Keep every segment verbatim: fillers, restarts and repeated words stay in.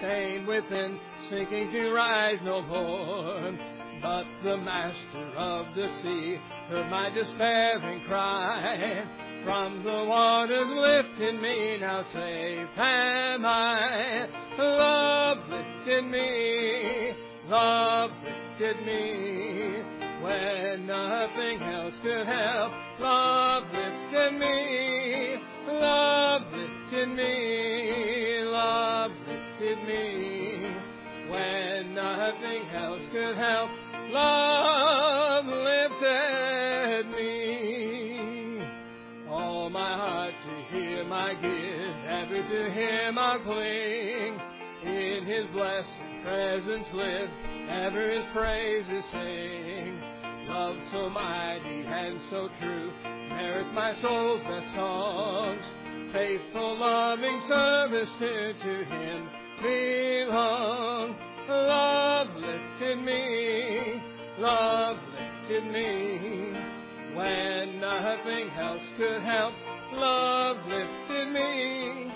sustained within, sinking to rise no more. But the master of the sea heard my despairing cry. From the waters lifted me, now safe am I. Love lifted me, love lifted me. When nothing else could help, love lifted me, love lifted me, love lifted me. When nothing else could help, love lifted me. All my heart to Him I give, ever to Him I'll cling. In His blessed presence live, ever His praises sing. Love so mighty and so true merits my soul's best songs. Faithful, loving service to, to Him belong. Love lifted me, love lifted me. When nothing else could help, love lifted me.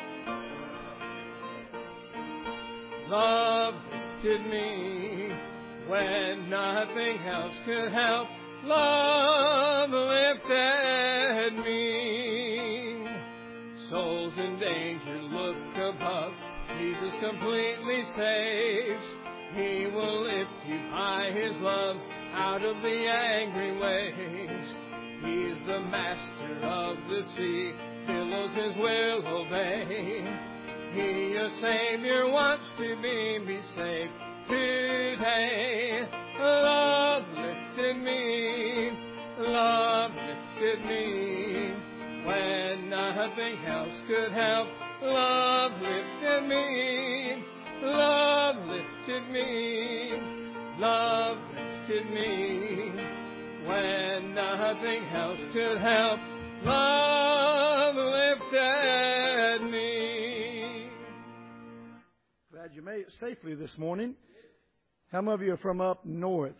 Love lifted me. When nothing else could help, love lifted me. Souls in danger look above, Jesus completely saves. He will lift you by His love out of the angry waves. He's the master of the sea, billows His will obey. He, your Savior, wants to be, be saved today. Love lifted me, love lifted me. When nothing else could help, love lifted me, love lifted me, love lifted me. When nothing else could help, love lifted me. Glad you made it safely this morning. How many of you are from up north?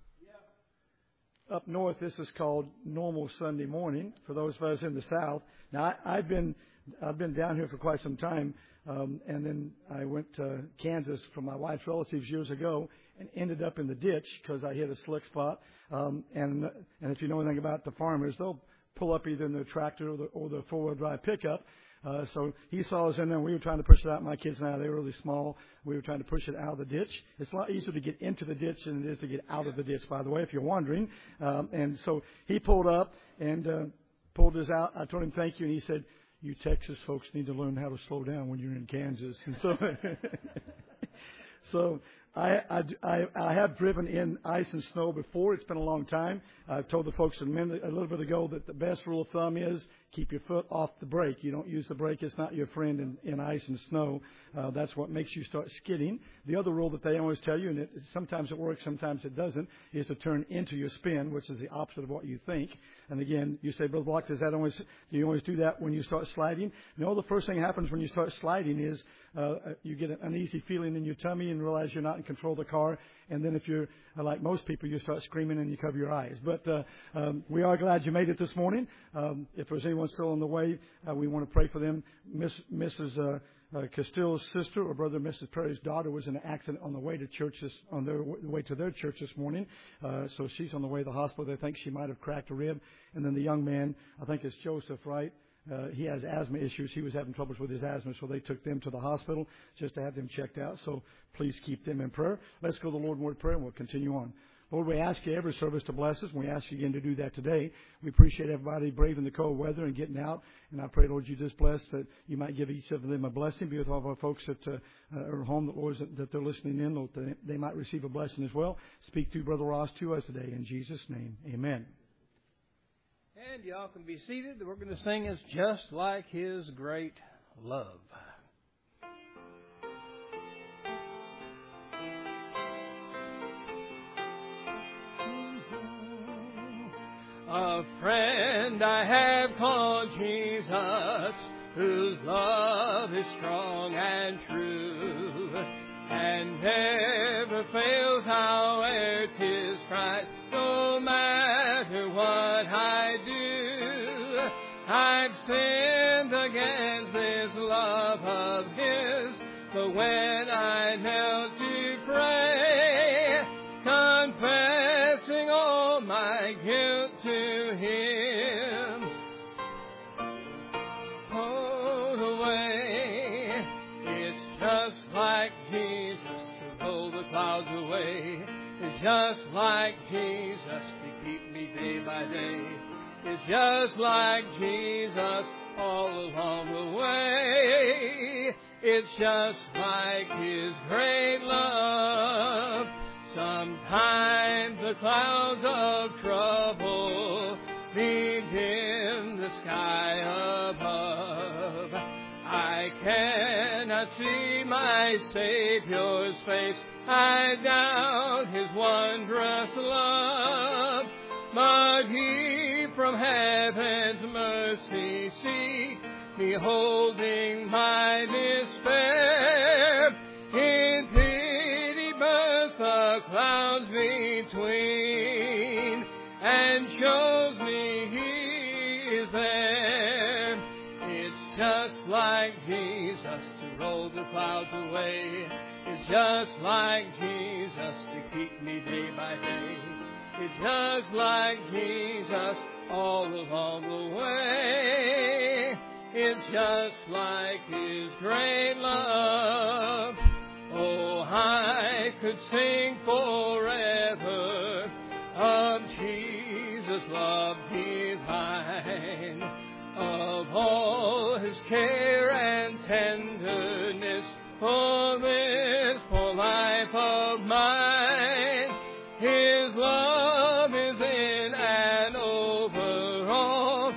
Up north, this is called normal Sunday morning for those of us in the south. Now, I, I've been I've been down here for quite some time, um, and then I went to Kansas for my wife's relatives years ago, and ended up in the ditch because I hit a slick spot. Um, and and if you know anything about the farmers, they'll pull up either in their tractor or the, or the four-wheel drive pickup. Uh, so he saw us in there, and we were trying to push it out. My kids and I, they were really small. We were trying to push it out of the ditch. It's a lot easier to get into the ditch than it is to get out of the ditch, by the way, if you're wondering. Um, and so he pulled up and uh, pulled us out. I told him thank you, and he said, you Texas folks need to learn how to slow down when you're in Kansas. And so, so I, I, I, I have driven in ice and snow before. It's been a long time. I told the folks a, minute, a little bit ago that the best rule of thumb is keep your foot off the brake. You don't use the brake. It's not your friend in, in ice and snow. Uh, that's what makes you start skidding. The other rule that they always tell you, and it, sometimes it works, sometimes it doesn't, is to turn into your spin, which is the opposite of what you think. And again, you say, Brother Block, does that always, do you always do that when you start sliding? No, the first thing that happens when you start sliding is uh, you get an uneasy feeling in your tummy and realize you're not in control of the car. And then if you're uh, like most people, you start screaming and you cover your eyes. But uh, um, we are glad you made it this morning. Um, if there's anyone still on the way, uh, we want to pray for them. Miss, Missus Uh, uh, Castille's sister, or brother Missus Perry's daughter, was in an accident on the way to church this, on their w- way to their church this morning. Uh, so she's on the way to the hospital. They think she might have cracked a rib. And then the young man, I think it's Joseph, right? Uh, he has asthma issues. He was having troubles with his asthma, so they took them to the hospital just to have them checked out. So please keep them in prayer. Let's go to the Lord in word of prayer, and we'll continue on. Lord, we ask you every service to bless us, and we ask you again to do that today. We appreciate everybody braving the cold weather and getting out. And I pray, Lord, you just bless that you might give each of them a blessing. Be with all of our folks that uh, are home, that, Lord, that they're listening in, Lord, that they might receive a blessing as well. Speak through Brother Ross to us today. In Jesus' name, amen. And y'all can be seated. We're going to sing It's Just Like His Great Love. A friend I have called Jesus, whose love is strong and true, and never fails, howe'er 'tis tried, no matter what I do. I've sinned against this love of His, but when I knelt to pray, confessing all my guilt to Him. Hold away, it's just like Jesus to roll the clouds away. It's just like Jesus to keep me day by day. It's just like Jesus all along the way. It's just like His great love. Sometimes the clouds of trouble bedim the sky above. I cannot see my Savior's face. I doubt His wondrous love. But He from heaven's mercy seat, beholding my despair, in pity burst the clouds between, and shows me He is there. It's just like Jesus to roll the clouds away. It's just like Jesus to keep me day by day. It's just like Jesus all along the way. It's just like His great love. Oh, I could sing forever of Jesus' love divine, of all His care and tenderness for this poor life of mine. His love is in and over all.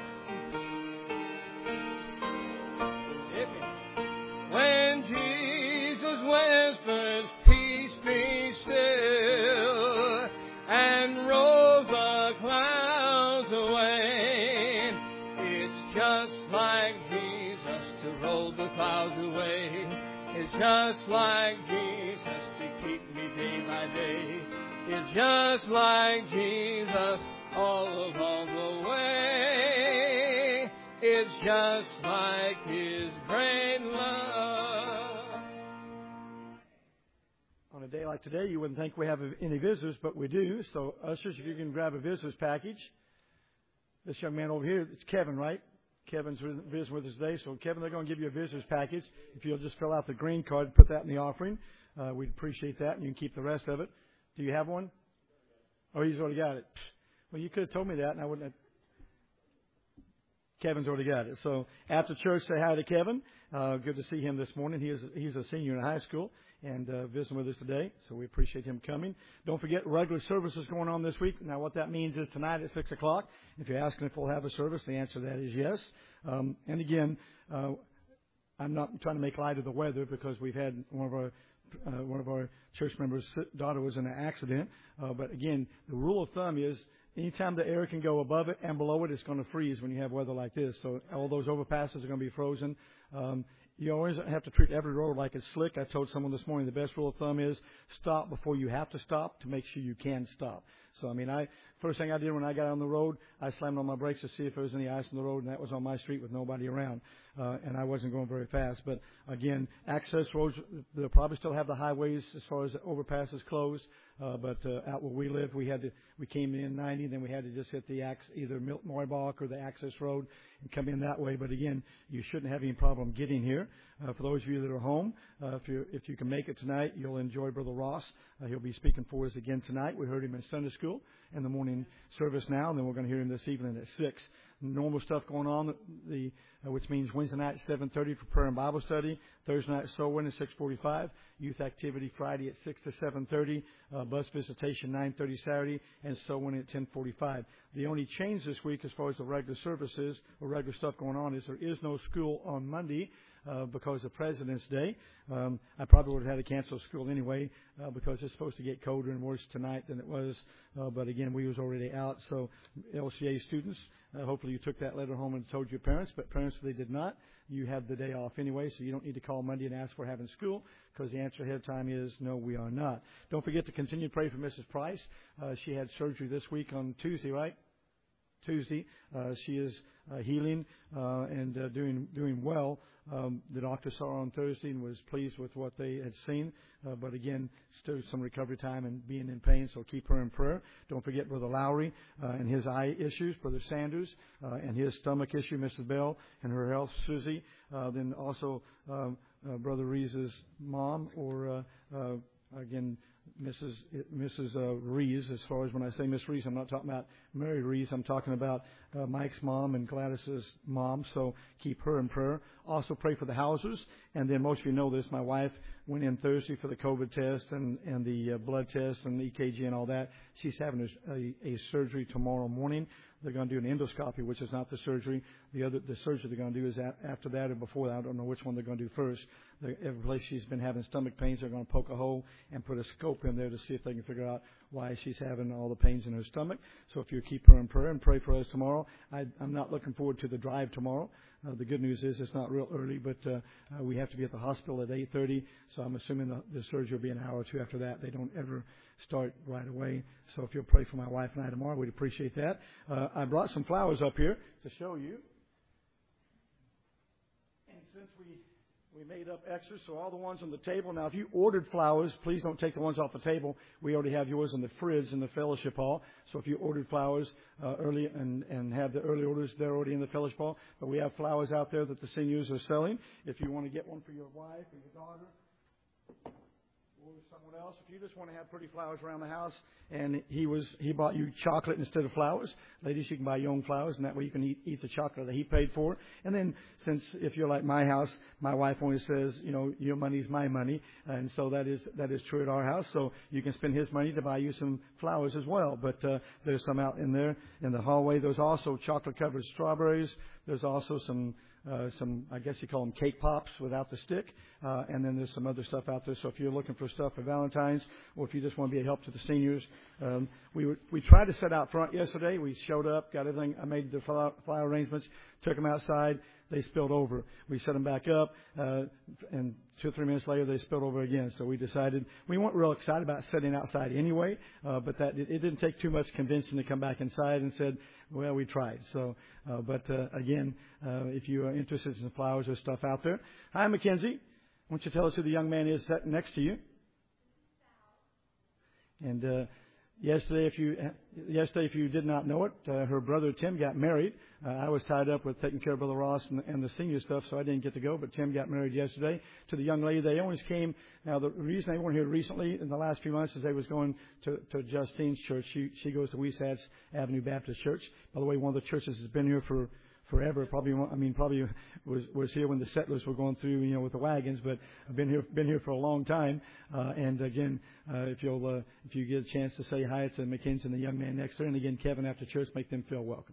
When Jesus whispers, peace be still, and rolls the clouds away, it's just like Jesus to roll the clouds away. It's just like Jesus to keep me day by day. It's just like Jesus all along the way. It's just like His great love. On a day like today, you wouldn't think we have any visitors, but we do. So, ushers, if you can grab a visitor's package. This young man over here, it's Kevin, right? Kevin's visiting with us today. So, Kevin, they're going to give you a visitor's package. If you'll just fill out the green card, put that in the offering, uh, we'd appreciate that, and you can keep the rest of it. Do you have one? Oh, he's already got it. Well, you could have told me that, and I wouldn't have. Kevin's already got it. So after church, say hi to Kevin. Uh, good to see him this morning. He is he's a senior in high school and uh, visiting with us today. So we appreciate him coming. Don't forget regular services going on this week. Now, what that means is tonight at six o'clock. If you're asking if we'll have a service, the answer to that is yes. Um, and again, uh, I'm not trying to make light of the weather because we've had one of our Uh, one of our church members' daughter was in an accident. Uh, but again, the rule of thumb is anytime the air can go above it and below it, it's going to freeze when you have weather like this. So all those overpasses are going to be frozen. Um, you always have to treat every road like it's slick. I told someone this morning the best rule of thumb is stop before you have to stop to make sure you can stop. So, I mean, I first thing I did when I got on the road, I slammed on my brakes to see if there was any ice on the road, and that was on my street with nobody around. Uh, and I wasn't going very fast. But, again, access roads, they'll probably still have the highways as far as the overpasses closed. Uh, but uh, out where we live, we had to, we came in ninety, then we had to just hit the ac- either Milton Moybach or the access road and come in that way. But again, you shouldn't have any problem getting here. Uh, for those of you that are home, uh, if you if you can make it tonight, you'll enjoy Brother Ross. Uh, he'll be speaking for us again tonight. We heard him in Sunday school in the morning service now, and then we're going to hear him this evening at six. Normal stuff going on, the uh, which means Wednesday night at seven thirty for prayer and Bible study, Thursday night soul winning at six forty-five, youth activity Friday at six to seven thirty, uh, bus visitation nine thirty Saturday, and soul winning at ten forty-five. The only change this week as far as the regular services or regular stuff going on is there is no school on Monday. Uh, because of President's Day. Um, I probably would have had to cancel school anyway uh, because it's supposed to get colder and worse tonight than it was. Uh, but again, we was already out. So L C A students, uh, hopefully you took that letter home and told your parents. But parents, if they did not, you have the day off anyway. So you don't need to call Monday and ask for having school because the answer ahead of time is no, we are not. Don't forget to continue to pray for Missus Price. Uh, she had surgery this week on Tuesday, right? Tuesday. Uh, she is uh, healing uh, and uh, doing doing well. Um, the doctor saw her on Thursday and was pleased with what they had seen. Uh, but again, still some recovery time and being in pain, so keep her in prayer. Don't forget Brother Lowry uh, and his eye issues, Brother Sanders uh, and his stomach issue, Missus Bell and her health, Susie. Uh, then also um, uh, Brother Reese's mom, or uh, uh, again, Missus Missus Uh, Rees. As far as when I say Miss Rees, I'm not talking about Mary Rees. I'm talking about uh, Mike's mom and Gladys's mom. So keep her in prayer. Also pray for the Hausers. And then most of you know this. My wife went in Thursday for the COVID test and and the uh, blood test and the E K G and all that. She's having a, a, a surgery tomorrow morning. They're going to do an endoscopy, which is not the surgery. The other, the surgery they're going to do is a, after that or before that. I don't know which one they're going to do first. The, every place she's been having stomach pains, they're going to poke a hole and put a scope in there to see if they can figure out why she's having all the pains in her stomach. So if you keep her in prayer and pray for us tomorrow. I, I'm not looking forward to the drive tomorrow. Uh, the good news is it's not real early, but uh, uh, we have to be at the hospital at eight thirty. So I'm assuming the, the surgery will be an hour or two after that. They don't ever start right away. So if you'll pray for my wife and I tomorrow, we'd appreciate that. Uh, I brought some flowers up here to show you. And since we we made up extras, so all the ones on the table. Now, if you ordered flowers, please don't take the ones off the table. We already have yours in the fridge in the fellowship hall. So if you ordered flowers uh, early and, and have the early orders, they're already in the fellowship hall. But we have flowers out there that the seniors are selling. If you want to get one for your wife or your daughter, or someone else, if you just want to have pretty flowers around the house, and he was he bought you chocolate instead of flowers. Ladies, you can buy your own flowers, and that way you can eat, eat the chocolate that he paid for. And then, since if you're like my house, my wife always says, you know, your money's my money, and so that is that is true at our house. So you can spend his money to buy you some flowers as well. But uh, there's some out in there in the hallway. There's also chocolate-covered strawberries. There's also some. Uh, some, I guess you call them cake pops without the stick. Uh, and then there's some other stuff out there. So if you're looking for stuff for Valentine's, or if you just want to be a help to the seniors, um, we were, we tried to set out front yesterday. We showed up, got everything. I made the flower, flower arrangements, took them outside. They spilled over. We set them back up, uh, and two or three minutes later, they spilled over again. So we decided we weren't real excited about sitting outside anyway, uh, but that it, it didn't take too much convincing to come back inside and said, well, we tried. So, uh, but uh, again, uh, if you are interested in flowers or stuff out there, hi, Mackenzie. Why don't you tell us who the young man is sitting next to you? And uh, yesterday, if you yesterday, if you did not know it, uh, her brother Tim got married. Uh, I was tied up with taking care of Brother Ross and, and the senior stuff, so I didn't get to go. But Tim got married yesterday to the young lady. They always came. Now, the reason they weren't here recently in the last few months is they was going to, to Justine's church. She she goes to Weisatz Avenue Baptist Church. By the way, one of the churches has been here for forever. Probably, I mean, probably was was here when the settlers were going through, you know, with the wagons. But I've been here been here for a long time. Uh, and again, uh, if you'll uh, if you get a chance to say hi to Mackenzie and the young man next to her, and again, Kevin after church, make them feel welcome.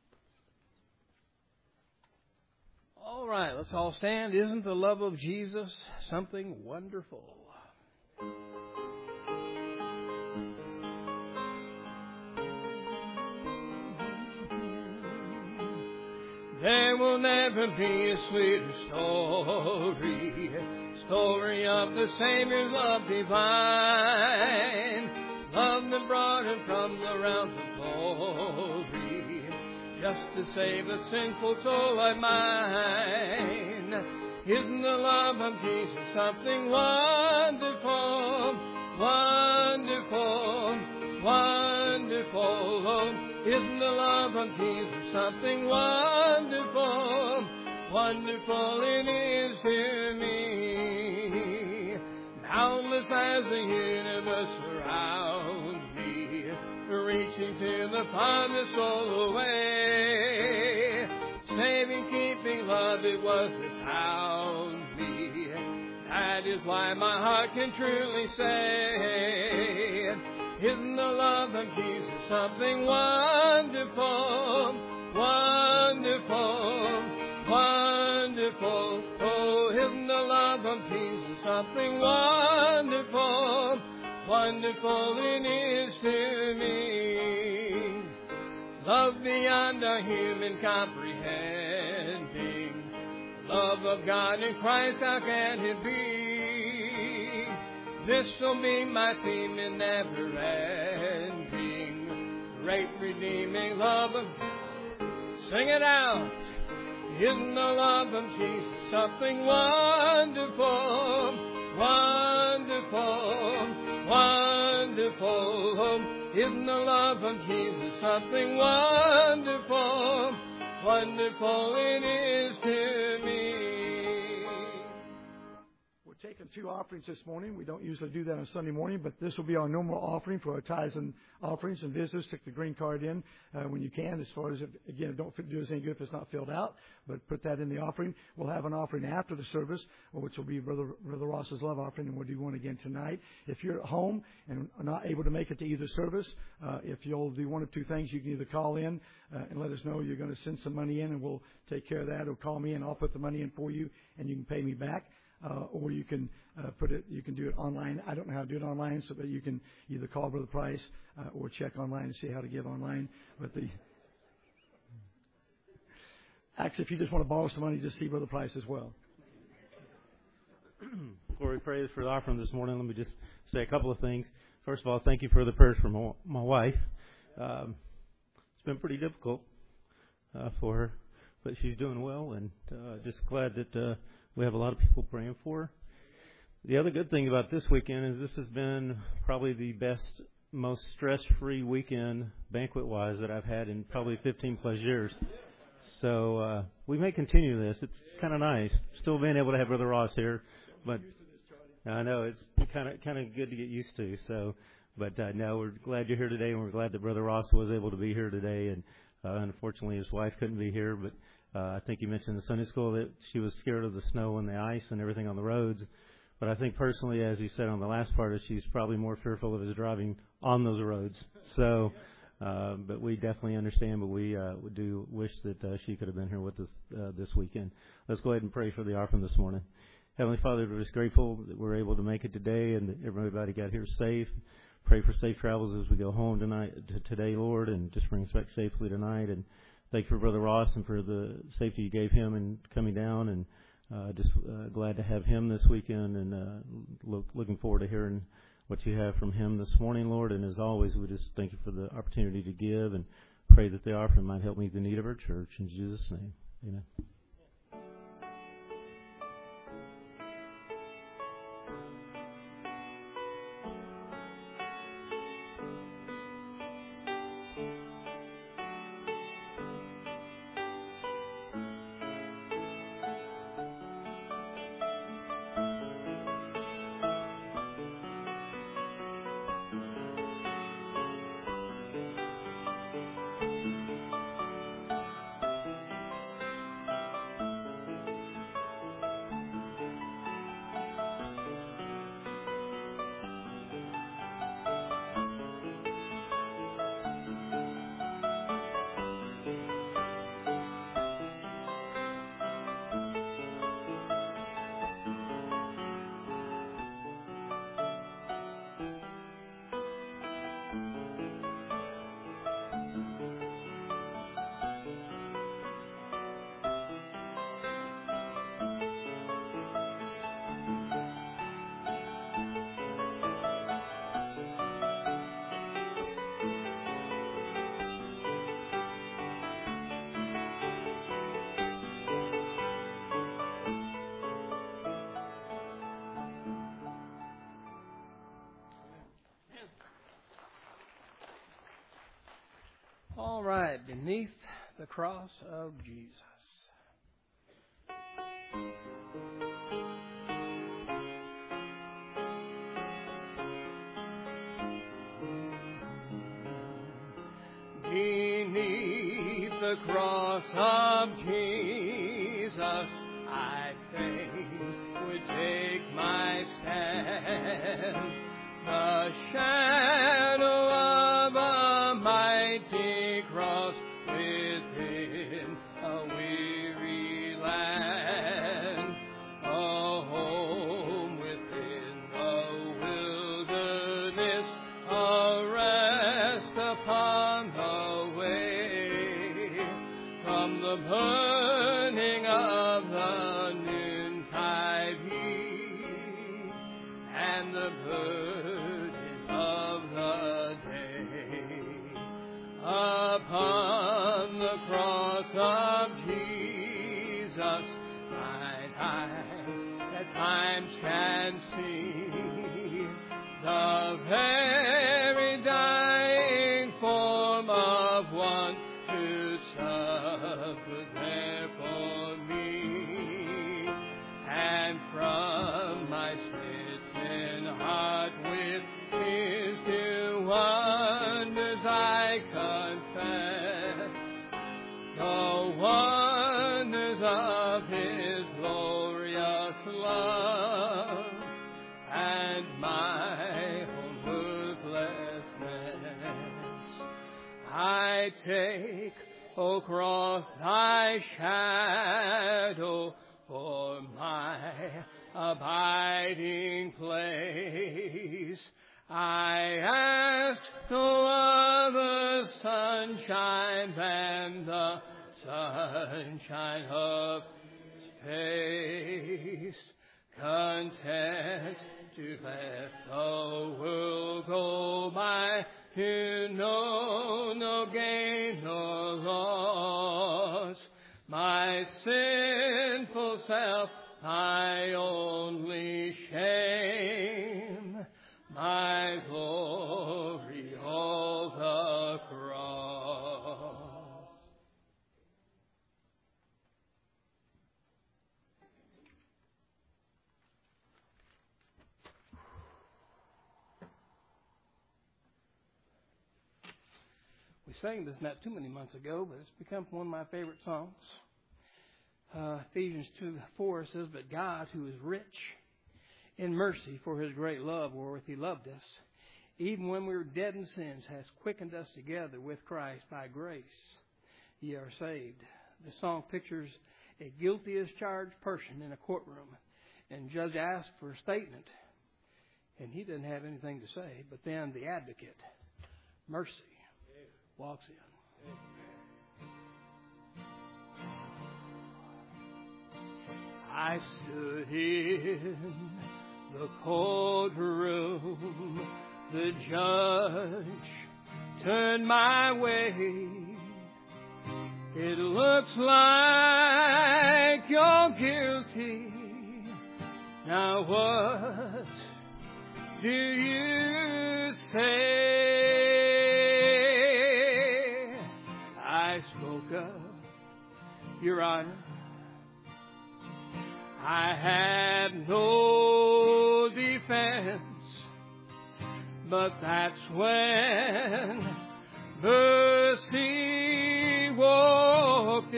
All right, let's all stand. Isn't the love of Jesus something wonderful? There will never be a sweeter story, story of the Savior's love divine, love that brought him from the realms of glory, just to save a sinful soul like mine. Isn't the love of Jesus something wonderful, wonderful, wonderful? Oh, isn't the love of Jesus something wonderful, wonderful it is to me. Boundless as the universe surrounds me, reaching to the farthest soul away. Saving, keeping love, it was that found me. That is why my heart can truly say, isn't the love of Jesus something wonderful, wonderful, wonderful? Oh, isn't the love of Jesus something wonderful, wonderful it is to me. Love beyond our human comprehending, love of God in Christ, how can it be? This shall be my theme in never ending, great redeeming love of Sing it out. Isn't the love of Jesus something wonderful, wonderful, wonderful? Isn't the love of Jesus something wonderful, wonderful it is to me? We're taking two offerings this morning. We don't usually do that on Sunday morning, but this will be our normal offering for our tithes and offerings. And visitors, stick the green card in uh, when you can. As far as, if, again, don't do us any good if it's not filled out, but put that in the offering. We'll have an offering after the service, which will be Brother, Brother Ross's love offering, and we'll do one again tonight. If you're at home and are not able to make it to either service, uh, if you'll do one of two things, you can either call in uh, and let us know you're going to send some money in, and we'll take care of that, or call me and I'll put the money in for you, and you can pay me back. Uh, or you can uh, put it, you can do it online. I don't know how to do it online, so that you can either call Brother Price uh, or check online and see how to give online. But the actually, if you just want to borrow some money, just see Brother Price as well. Before we pray for the offering this morning, let me just say a couple of things. First of all, thank you for the prayers for my, my wife. Um, it's been pretty difficult uh, for her, but she's doing well, and uh, just glad that uh, we have a lot of people praying for her. The other good thing about this weekend is this has been probably the best, most stress-free weekend banquet-wise that I've had in probably fifteen plus years. So uh, we may continue this. It's kind of nice. Still being able to have Brother Ross here, but I know it's kind of kind of good to get used to. So, but uh, no, we're glad you're here today, and we're glad that Brother Ross was able to be here today. And uh, unfortunately, his wife couldn't be here, but Uh, I think you mentioned in Sunday school that she was scared of the snow and the ice and everything on the roads. But I think personally, as he said on the last part, she's probably more fearful of his driving on those roads. So, uh, but we definitely understand, but we uh, do wish that uh, she could have been here with us uh, this weekend. Let's go ahead and pray for the offering this morning. Heavenly Father, we're just grateful that we're able to make it today and that everybody got here safe. Pray for safe travels as we go home tonight, t- today, Lord, and just bring us back safely tonight. And thank you for Brother Ross and for the safety you gave him in coming down, and uh, just uh, glad to have him this weekend, and uh, look, looking forward to hearing what you have from him this morning, Lord. And as always, we just thank you for the opportunity to give, and pray that the offering might help meet the need of our church. In Jesus' name, amen. All right, beneath the cross of Jesus. Beneath the cross of Jesus, I fain would take my stand. The shadow of a mighty cross within a weary land, a home within the wilderness, a rest upon the way from the burning of the noontide heat and the burden of the day. Upon the cross of the very dying form of one who suffered there for me. And from my smitten heart with his two wonders I confess the wonders of his glorious love and my own worthlessness. I take, O cross, thy shadow for my abiding place. I ask no other sunshine than the sunshine of his face. Content to let the world go by, to know no gain nor loss. My sinful self, my only shame, my glory, all the cross. We sang this not too many months ago, but it's become one of my favorite songs. Uh, Ephesians two four says, "But God, who is rich in mercy for his great love wherewith he loved us, even when we were dead in sins, has quickened us together with Christ. By grace ye are saved." The song pictures a guilty as charged person in a courtroom, and the judge asks for a statement, and he doesn't have anything to say. But then the advocate, mercy, walks in. I stood in the courtroom, the judge turned my way. It looks like you're guilty. Now what do you say? I spoke up, Your Honor. I had no defense, but that's when mercy walked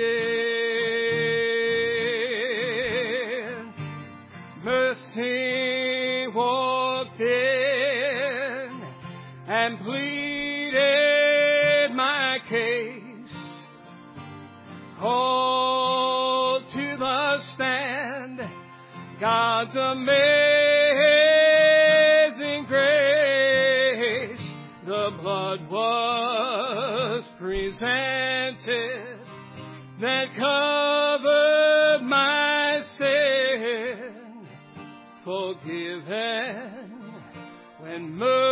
in. Mercy walked in and pleaded my case. Called to the stand God's amazing grace. The blood was presented that covered my sin, forgiven when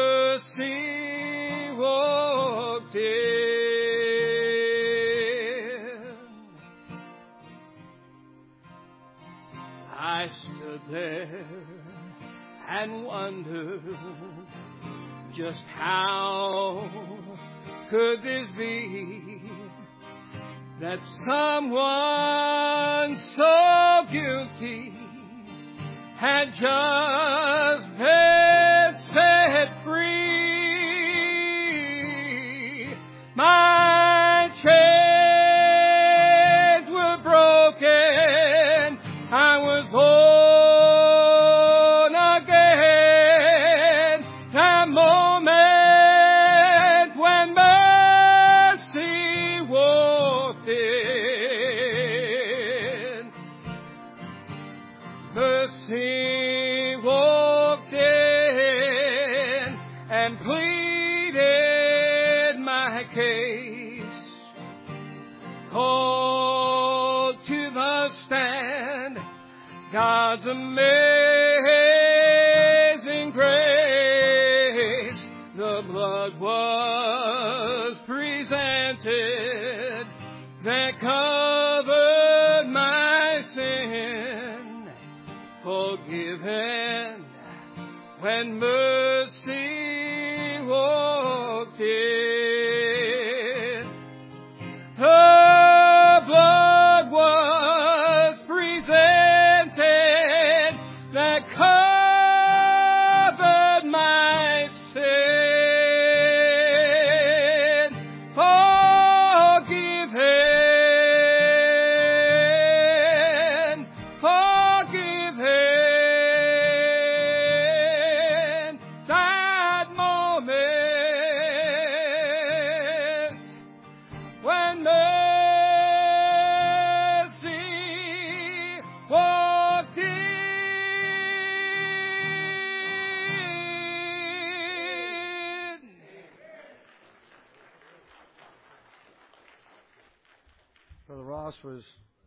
mercy walked in. I stood there and wondered, just how could this be, that someone so guilty had just been set free. My chains were broken. I was born again. That moment when mercy walked in. Mercy walked in and pleaded my case. Called to the stand God's amazing grace. The blood was presented that covered my sin, forgiven when when mercy walked in. Her blood was presented that covered my sin. Forgiven, forgiven. That moment when mercy walked in. Brother Ross was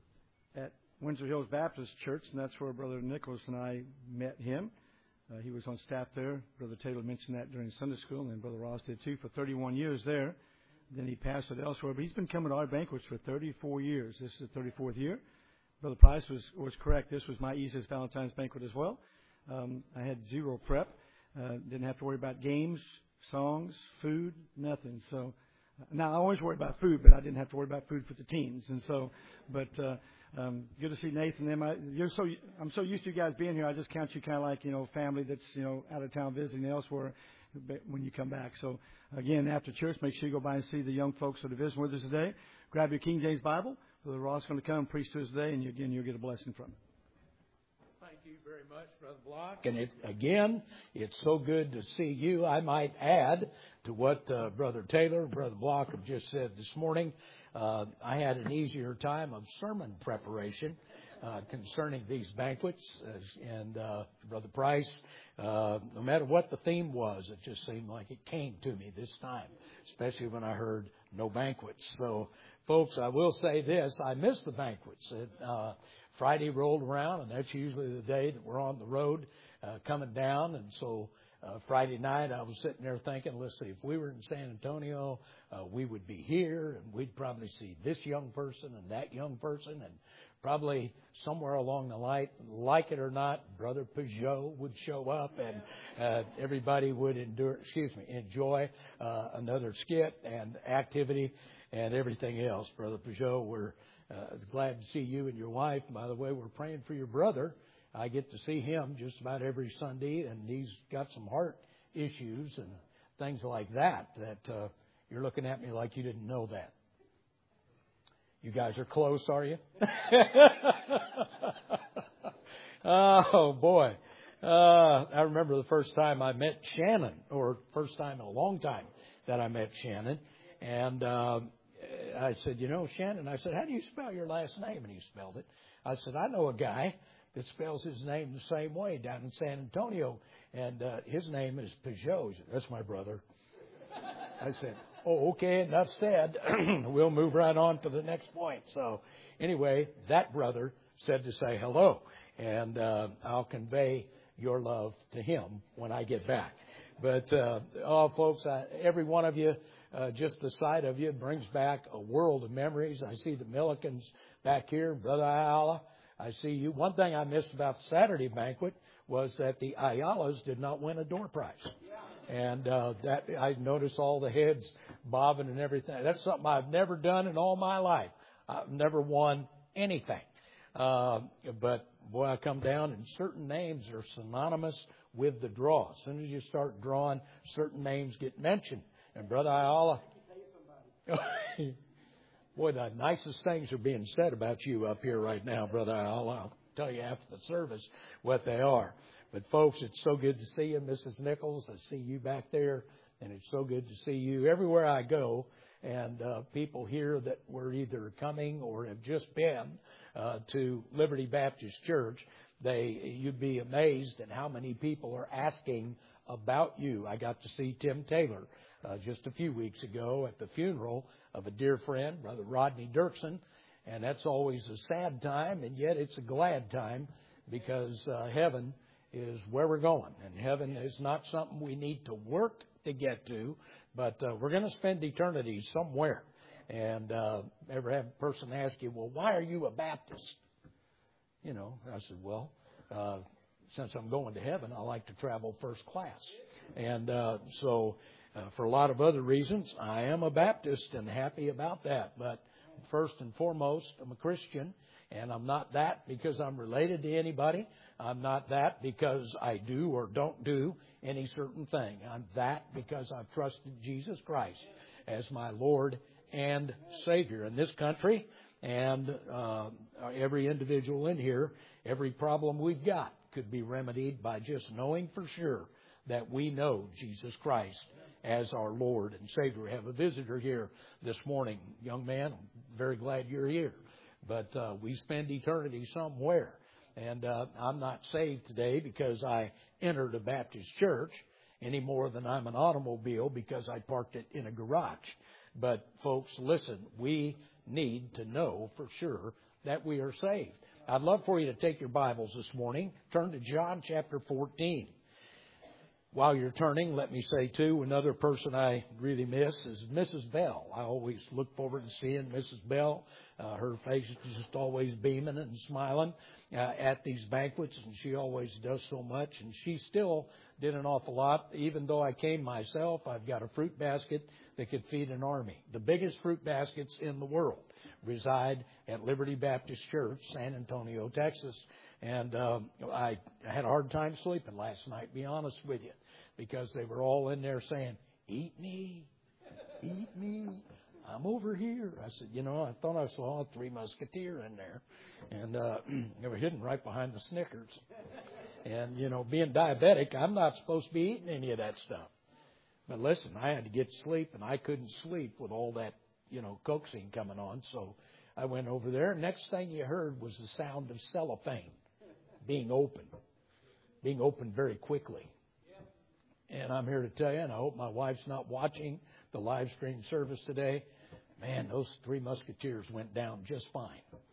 at Windsor Hills Baptist Church, and that's where Brother Nicholas and I met him. Uh, he was on staff there. Brother Taylor mentioned that during Sunday school, and then Brother Ross did too for thirty-one years there. Then he pastored elsewhere, but he's been coming to our banquets for thirty-four years. This is the thirty-fourth year. Brother Price was, was correct. This was my easiest Valentine's banquet as well. Um, I had zero prep. Uh, didn't have to worry about games, songs, food, nothing. So now I always worry about food, but I didn't have to worry about food for the teens. And so, but uh, um, good to see Nathan. Them. I, you're so I'm so used to you guys being here. I just count you kind of like you know family that's you know out of town visiting elsewhere when you come back. So again, after church, make sure you go by and see the young folks that are visiting with us today. Grab your King James Bible. Brother Ross is going to come and preach to us today, and you, again, you'll get a blessing from him. Thank you very much, Brother Block. And it, again, it's so good to see you. I might add to what uh, Brother Taylor and Brother Block have just said this morning. Uh, I had an easier time of sermon preparation uh, concerning these banquets. Uh, and uh, Brother Price, uh, no matter what the theme was, it just seemed like it came to me this time, especially when I heard no banquets. So, folks, I will say this. I missed the banquets. It, uh, Friday rolled around, and that's usually the day that we're on the road uh, coming down. And so uh, Friday night, I was sitting there thinking, let's see, if we were in San Antonio, uh, we would be here, and we'd probably see this young person and that young person, and probably somewhere along the line, like it or not, Brother Peugeot would show up, and uh, everybody would endure, excuse me, enjoy uh, another skit and activity and everything else. Brother Peugeot, we're uh, glad to see you and your wife. By the way, we're praying for your brother. I get to see him just about every Sunday, and he's got some heart issues and things like that, that uh, you're looking at me like you didn't know that. You guys are close, are you? Oh, boy. Uh, I remember the first time I met Shannon, or first time in a long time that I met Shannon. And uh, I said, you know, Shannon, I said, how do you spell your last name? And he spelled it. I said, I know a guy that spells his name the same way down in San Antonio, and uh, his name is Peugeot. He said, that's my brother. I said, oh, okay, enough said. We'll move right on to the next point. So anyway, that brother said to say hello, and uh, I'll convey your love to him when I get back. But, uh, oh, folks, I, every one of you, uh, just the sight of you brings back a world of memories. I see the Millikins back here, Brother Ayala. I see you. One thing I missed about the Saturday banquet was that the Ayalas did not win a door prize. And uh, that I noticed all the heads bobbing and everything. That's something I've never done in all my life. I've never won anything. Uh, but, boy, I come down and certain names are synonymous with the draw. As soon as you start drawing, certain names get mentioned. And Brother Ayala, boy, the nicest things are being said about you up here right now, Brother Ayala. I'll tell you after the service what they are. But, folks, it's so good to see you, Missus Nichols. I see you back there, and it's so good to see you everywhere I go. And uh, people here that were either coming or have just been uh, to Liberty Baptist Church, they you'd be amazed at how many people are asking about you. I got to see Tim Taylor uh, just a few weeks ago at the funeral of a dear friend, Brother Rodney Dirksen. And that's always a sad time, and yet it's a glad time because uh, heaven is where we're going. And heaven is not something we need to work to get to, but uh, we're going to spend eternity somewhere. And uh, ever have a person ask you, well, why are you a Baptist? You know, I said, well, uh, since I'm going to heaven, I like to travel first class. And uh, so uh, for a lot of other reasons, I am a Baptist and happy about that. But first and foremost, I'm a Christian. And I'm not that because I'm related to anybody. I'm not that because I do or don't do any certain thing. I'm that because I've trusted Jesus Christ as my Lord and Savior. In this country and uh, every individual in here, every problem we've got could be remedied by just knowing for sure that we know Jesus Christ as our Lord and Savior. We have a visitor here this morning. Young man, I'm very glad you're here. But uh, we spend eternity somewhere. And uh, I'm not saved today because I entered a Baptist church any more than I'm an automobile because I parked it in a garage. But, folks, listen, we need to know for sure that we are saved. I'd love for you to take your Bibles this morning. Turn to John chapter fourteen. While you're turning, let me say, too, another person I really miss is Missus Bell. I always look forward to seeing Missus Bell. Uh, her face is just always beaming and smiling uh, at these banquets, and she always does so much. And she still did an awful lot. Even though I came myself, I've got a fruit basket that could feed an army. The biggest fruit baskets in the world reside at Liberty Baptist Church, San Antonio, Texas. And um, I had a hard time sleeping last night, be honest with you, because they were all in there saying, "Eat me, eat me, I'm over here." I said, you know, I thought I saw a Three Musketeer in there. And uh, they were hidden right behind the Snickers. And, you know, being diabetic, I'm not supposed to be eating any of that stuff. But listen, I had to get sleep, and I couldn't sleep with all that, you know, coaxing coming on. So I went over there. Next thing you heard was the sound of cellophane being opened, being opened very quickly. And I'm here to tell you, and I hope my wife's not watching the live stream service today, man, those Three Musketeers went down just fine.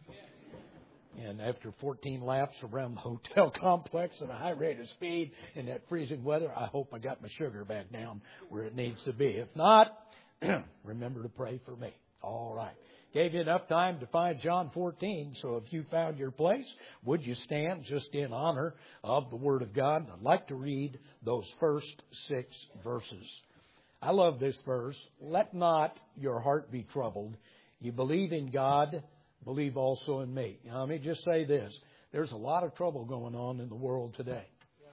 And after fourteen laps around the hotel complex at a high rate of speed in that freezing weather, I hope I got my sugar back down where it needs to be. If not, remember to pray for me. All right. Gave you enough time to find John fourteen, so if you found your place, would you stand just in honor of the Word of God? I'd like to read those first six verses. I love this verse. Let not your heart be troubled. You believe in God, believe also in me. Now, let me just say this. There's a lot of trouble going on in the world today.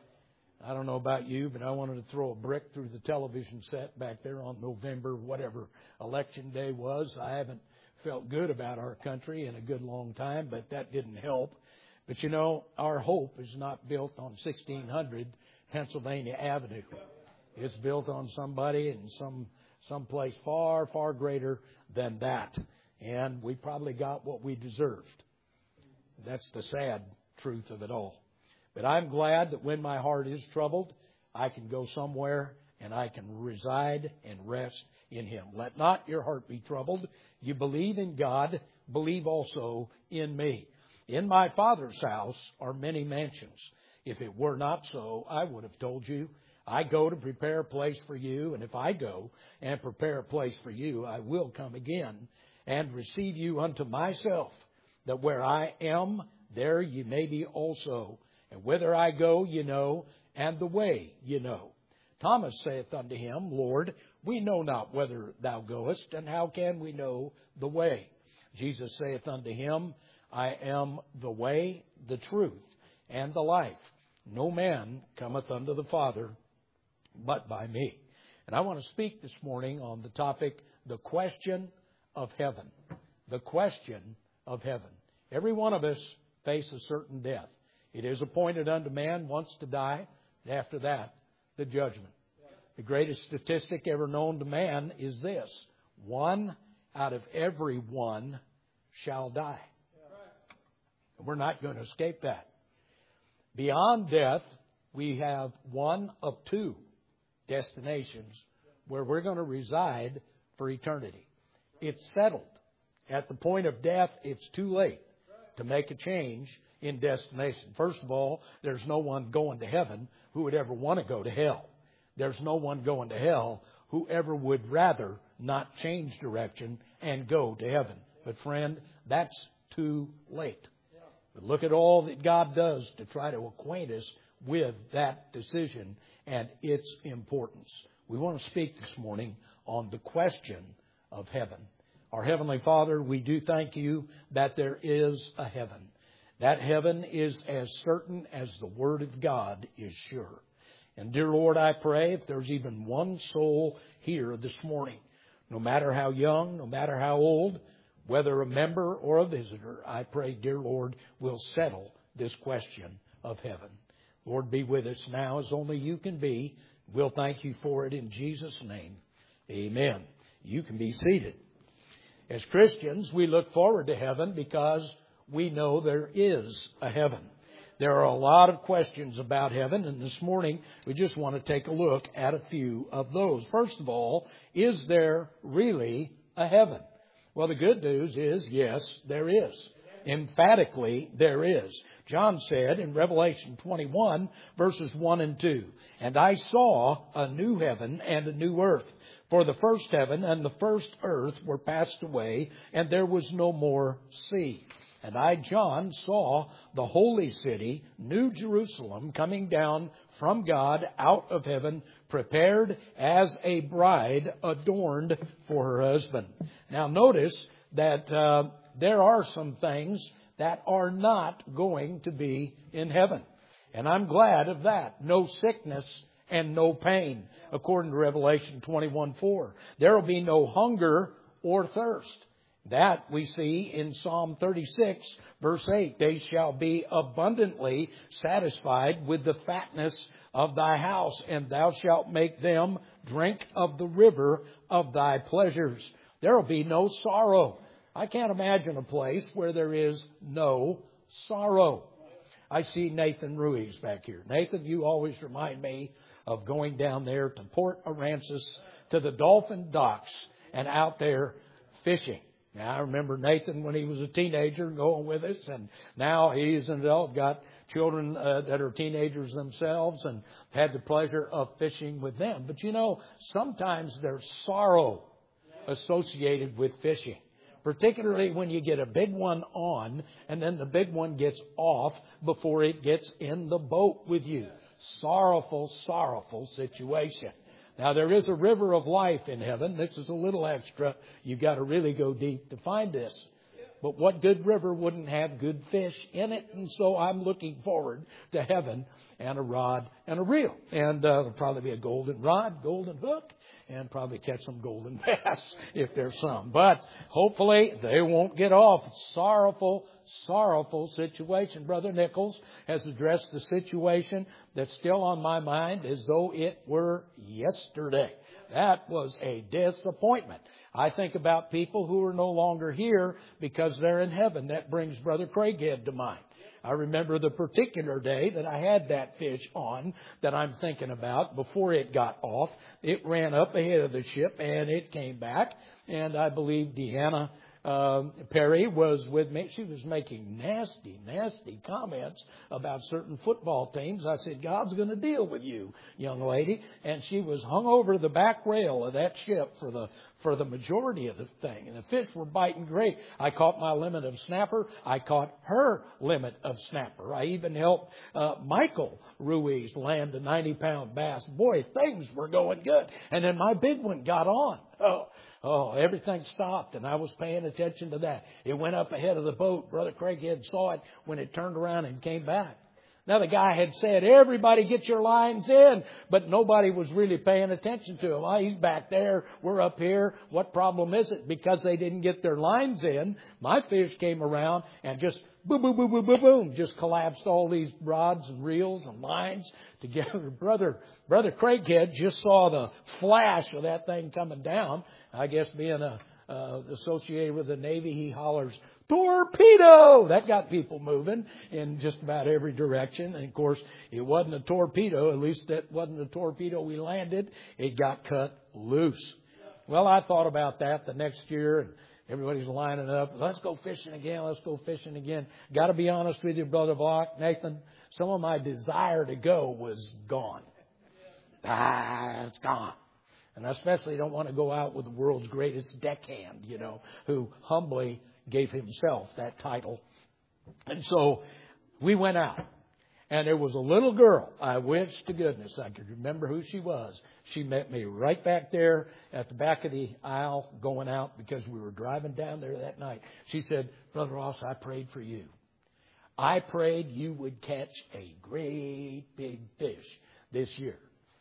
I don't know about you, but I wanted to throw a brick through the television set back there on November, whatever election day was. I haven't felt good about our country in a good long time, but that didn't help. But you know, our hope is not built on sixteen hundred Pennsylvania Avenue. It's built on somebody in some some place far, far greater than that. And we probably got what we deserved. That's the sad truth of it all. But I'm glad that when my heart is troubled, I can go somewhere and I can reside and rest in Him. Let not your heart be troubled. You believe in God, believe also in me. In my Father's house are many mansions. If it were not so, I would have told you. I go to prepare a place for you, and if I go and prepare a place for you, I will come again and receive you unto myself, that where I am, there ye may be also. And whither I go, ye know, and the way ye know. Thomas saith unto him, Lord, we know not whither thou goest, and how can we know the way? Jesus saith unto him, I am the way, the truth, and the life. No man cometh unto the Father but by me. And I want to speak this morning on the topic, the question of heaven. The question of heaven. Every one of us face a certain death. It is appointed unto man once to die, and after that, the judgment. The greatest statistic ever known to man is this: one out of every one shall die. We're not going to escape that. Beyond death, we have one of two destinations where we're going to reside for eternity. It's settled. At the point of death, it's too late to make a change in destination. First of all, there's no one going to heaven who would ever want to go to hell. There's no one going to hell who ever would rather not change direction and go to heaven. But friend, that's too late. But look at all that God does to try to acquaint us with that decision and its importance. We want to speak this morning on the question of heaven. Our Heavenly Father, we do thank you that there is a heaven. That heaven is as certain as the Word of God is sure. And dear Lord, I pray if there's even one soul here this morning, no matter how young, no matter how old, whether a member or a visitor, I pray, dear Lord, will settle this question of heaven. Lord, be with us now as only you can be. We'll thank you for it in Jesus' name. Amen. You can be seated. As Christians, we look forward to heaven because we know there is a heaven. There are a lot of questions about heaven, and this morning we just want to take a look at a few of those. First of all, is there really a heaven? Well, the good news is, yes, there is. Emphatically, there is. John said in Revelation twenty-one, verses one and two, "And I saw a new heaven and a new earth. For the first heaven and the first earth were passed away, and there was no more sea. And I, John, saw the holy city, New Jerusalem, coming down from God out of heaven, prepared as a bride adorned for her husband." Now notice that uh, there are some things that are not going to be in heaven. And I'm glad of that. No sickness and no pain, according to Revelation twenty-one four. There will be no hunger or thirst. That we see in Psalm thirty-six, verse eight. "They shall be abundantly satisfied with the fatness of thy house, and thou shalt make them drink of the river of thy pleasures." There will be no sorrow. I can't imagine a place where there is no sorrow. I see Nathan Ruiz back here. Nathan, you always remind me of going down there to Port Aransas, to the Dolphin Docks, and out there fishing. Now, I remember Nathan when he was a teenager going with us, and now he's an adult, got children uh, that are teenagers themselves, and had the pleasure of fishing with them. But you know, sometimes there's sorrow associated with fishing, particularly when you get a big one on, and then the big one gets off before it gets in the boat with you. Sorrowful, sorrowful situation. Now, there is a river of life in heaven. This is a little extra. You've got to really go deep to find this. But what good river wouldn't have good fish in it? And so I'm looking forward to heaven and a rod and a reel. And uh, there'll probably be a golden rod, golden hook, and probably catch some golden bass if there's some. But hopefully they won't get off. Sorrowful, sorrowful situation. Brother Nichols has addressed the situation that's still on my mind as though it were yesterday. That was a disappointment. I think about people who are no longer here because they're in heaven. That brings Brother Craighead to mind. I remember the particular day that I had that fish on that I'm thinking about before it got off. It ran up ahead of the ship and it came back. And I believe Deanna uh, Perry was with me. She was making nasty, nasty comments about certain football teams. I said, "God's going to deal with you, young lady." And she was hung over the back rail of that ship for the for the majority of the thing. And the fish were biting great. I caught my limit of snapper. I caught her limit of snapper. I even helped uh, Michael Ruiz land a ninety pound bass. Boy, things were going good. And then my big one got on. Oh, oh, everything stopped, and I was paying attention to that. It went up ahead of the boat. Brother Craighead saw it when it turned around and came back. Now, the guy had said, "Everybody get your lines in," but nobody was really paying attention to him. Oh, he's back there. We're up here. What problem is it? Because they didn't get their lines in, my fish came around and just boom, boom, boom, boom, boom, boom, just collapsed all these rods and reels and lines together. Brother, Brother Craighead just saw the flash of that thing coming down. I guess being a Uh, associated with the Navy, he hollers, "Torpedo!" That got people moving in just about every direction. And of course, it wasn't a torpedo. At least that wasn't a torpedo we landed. It got cut loose. Well, I thought about that the next year, and everybody's lining up. Let's go fishing again. Let's go fishing again. Got to be honest with you, Brother Block, Nathan, some of my desire to go was gone. Ah, it's gone. And I especially don't want to go out with the world's greatest deckhand, you know, who humbly gave himself that title. And so we went out. And there was a little girl. I wish to goodness I could remember who she was. She met me right back there at the back of the aisle going out because we were driving down there that night. She said, Brother Ross, I prayed for you. I prayed you would catch a great big fish this year.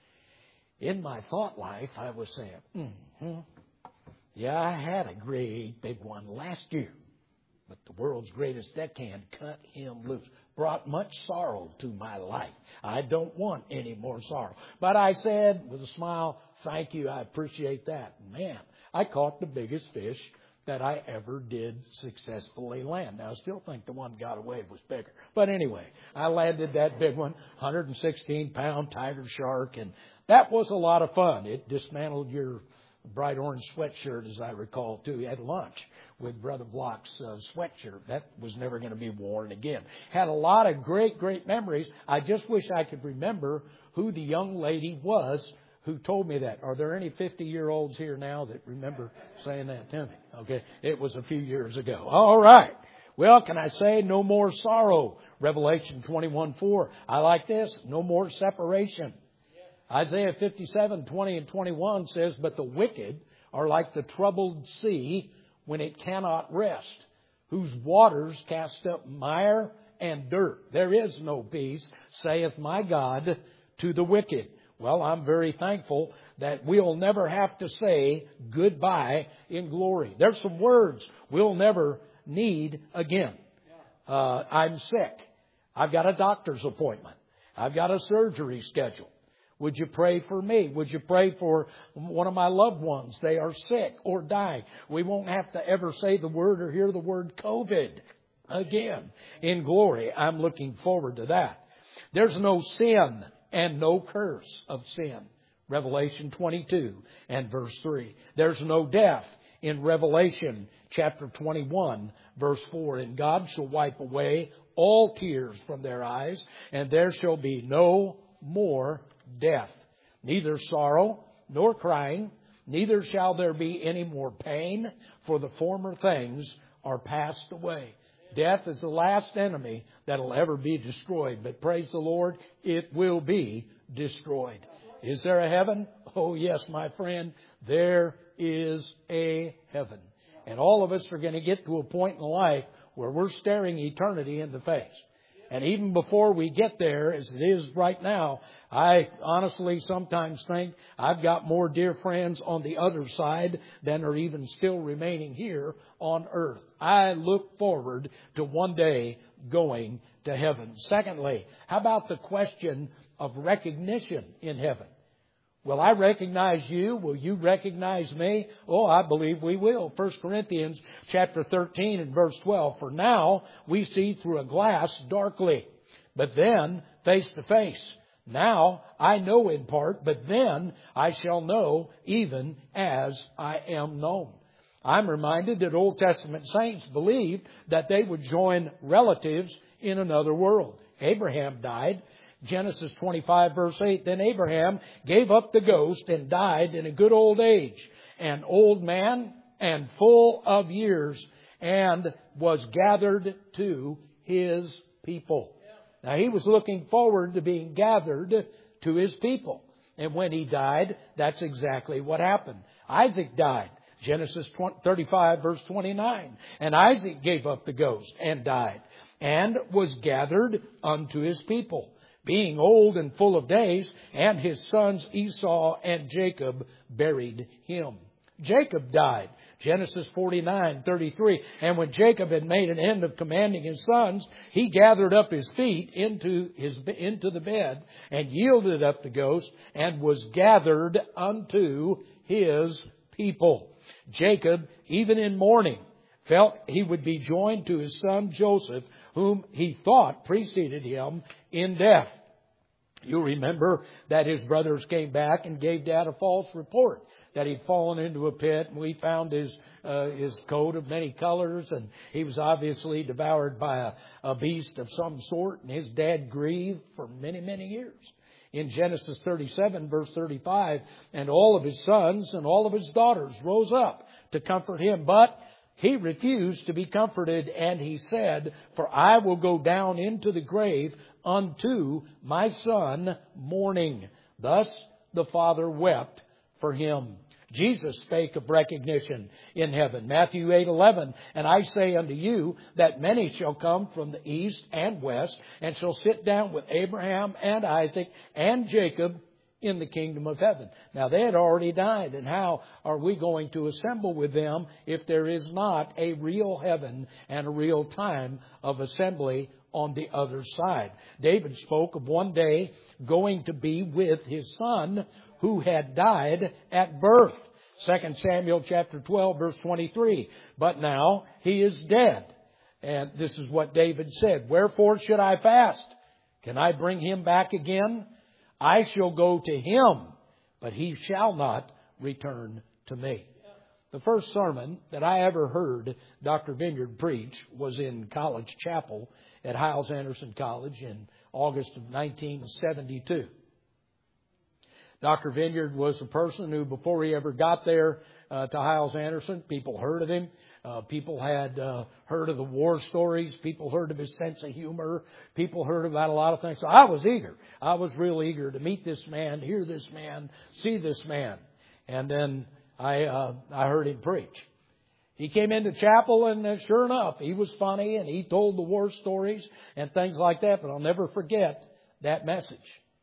In my thought life, I was saying, mm-hmm. Yeah, I had a great big one last year. But the world's greatest deckhand cut him loose. Brought much sorrow to my life. I don't want any more sorrow. But I said with a smile, thank you, I appreciate that. Man, I caught the biggest fish that I ever did successfully land. Now, I still think the one got away was bigger. But anyway, I landed that big one, one hundred sixteen pound tiger shark, and that was a lot of fun. It dismantled your bright orange sweatshirt, as I recall, too. He had lunch with Brother Block's uh, sweatshirt. That was never going to be worn again. Had a lot of great, great memories. I just wish I could remember who the young lady was who told me that. Are there any fifty-year-olds here now that remember saying that to me? Okay, it was a few years ago. All right. Well, can I say no more sorrow? Revelation twenty-one four. I like this. No more separation. Isaiah fifty-seven twenty and twenty-one says, but the wicked are like the troubled sea when it cannot rest, whose waters cast up mire and dirt. There is no peace, saith my God, to the wicked. Well, I'm very thankful that we'll never have to say goodbye in glory. There's some words we'll never need again. Uh, I'm sick. I've got a doctor's appointment. I've got a surgery scheduled. Would you pray for me? Would you pray for one of my loved ones? They are sick or dying. We won't have to ever say the word or hear the word COVID again in glory. I'm looking forward to that. There's no sin and no curse of sin. Revelation twenty-two and verse three. There's no death in Revelation chapter twenty-one, verse four. And God shall wipe away all tears from their eyes, and there shall be no more death, neither sorrow nor crying, neither shall there be any more pain, for the former things are passed away. Death is the last enemy that'll ever be destroyed. But praise the Lord, it will be destroyed. Is there a heaven? Oh, yes, my friend, there is a heaven. And all of us are going to get to a point in life where we're staring eternity in the face. And even before we get there, as it is right now, I honestly sometimes think I've got more dear friends on the other side than are even still remaining here on earth. I look forward to one day going to heaven. Secondly, how about the question of recognition in heaven? Will I recognize you? Will you recognize me? Oh, I believe we will. First Corinthians chapter thirteen and verse twelve. For now we see through a glass darkly, but then face to face. Now I know in part, but then I shall know even as I am known. I'm reminded that Old Testament saints believed that they would join relatives in another world. Abraham died. Genesis twenty-five verse eight, then Abraham gave up the ghost and died in a good old age, an old man and full of years, and was gathered to his people. Now he was looking forward to being gathered to his people. And when he died, that's exactly what happened. Isaac died. Genesis thirty-five verse twenty-nine. And Isaac gave up the ghost and died, and was gathered unto his people, being old and full of days, and his sons Esau and Jacob buried him. Jacob died. Genesis forty-nine thirty-three. And when Jacob had made an end of commanding his sons, he gathered up his feet into his into the bed, and yielded up the ghost, and was gathered unto his people. Jacob, even in mourning, felt he would be joined to his son Joseph, whom he thought preceded him in death. You remember that his brothers came back and gave Dad a false report that he'd fallen into a pit, and we found his uh, his coat of many colors, and he was obviously devoured by a, a beast of some sort, and his dad grieved for many, many years. In Genesis thirty-seven, verse thirty-five, and all of his sons and all of his daughters rose up to comfort him, but he refused to be comforted, and he said, "For I will go down into the grave unto my son mourning." Thus the Father wept for him. Jesus spake of recognition in heaven. Matthew eight eleven, "And I say unto you that many shall come from the east and west, and shall sit down with Abraham and Isaac and Jacob in the kingdom of heaven." Now they had already died, and how are we going to assemble with them if there is not a real heaven and a real time of assembly on the other side? David spoke of one day going to be with his son who had died at birth. Second Samuel chapter twelve verse twenty-three. "But now he is dead." And this is what David said. "Wherefore should I fast? Can I bring him back again? I shall go to him, but he shall not return to me." The first sermon that I ever heard Doctor Vineyard preach was in College Chapel at Hyles-Anderson College in August of nineteen seventy-two. Doctor Vineyard was a person who, before he ever got there uh, to Hyles-Anderson, people heard of him. Uh, people had uh, heard of the war stories. People heard of his sense of humor. People heard about a lot of things. So I was eager. I was real eager to meet this man, hear this man, see this man. And then I uh, I heard him preach. He came into chapel, and uh, sure enough, he was funny, and he told the war stories and things like that. But I'll never forget that message.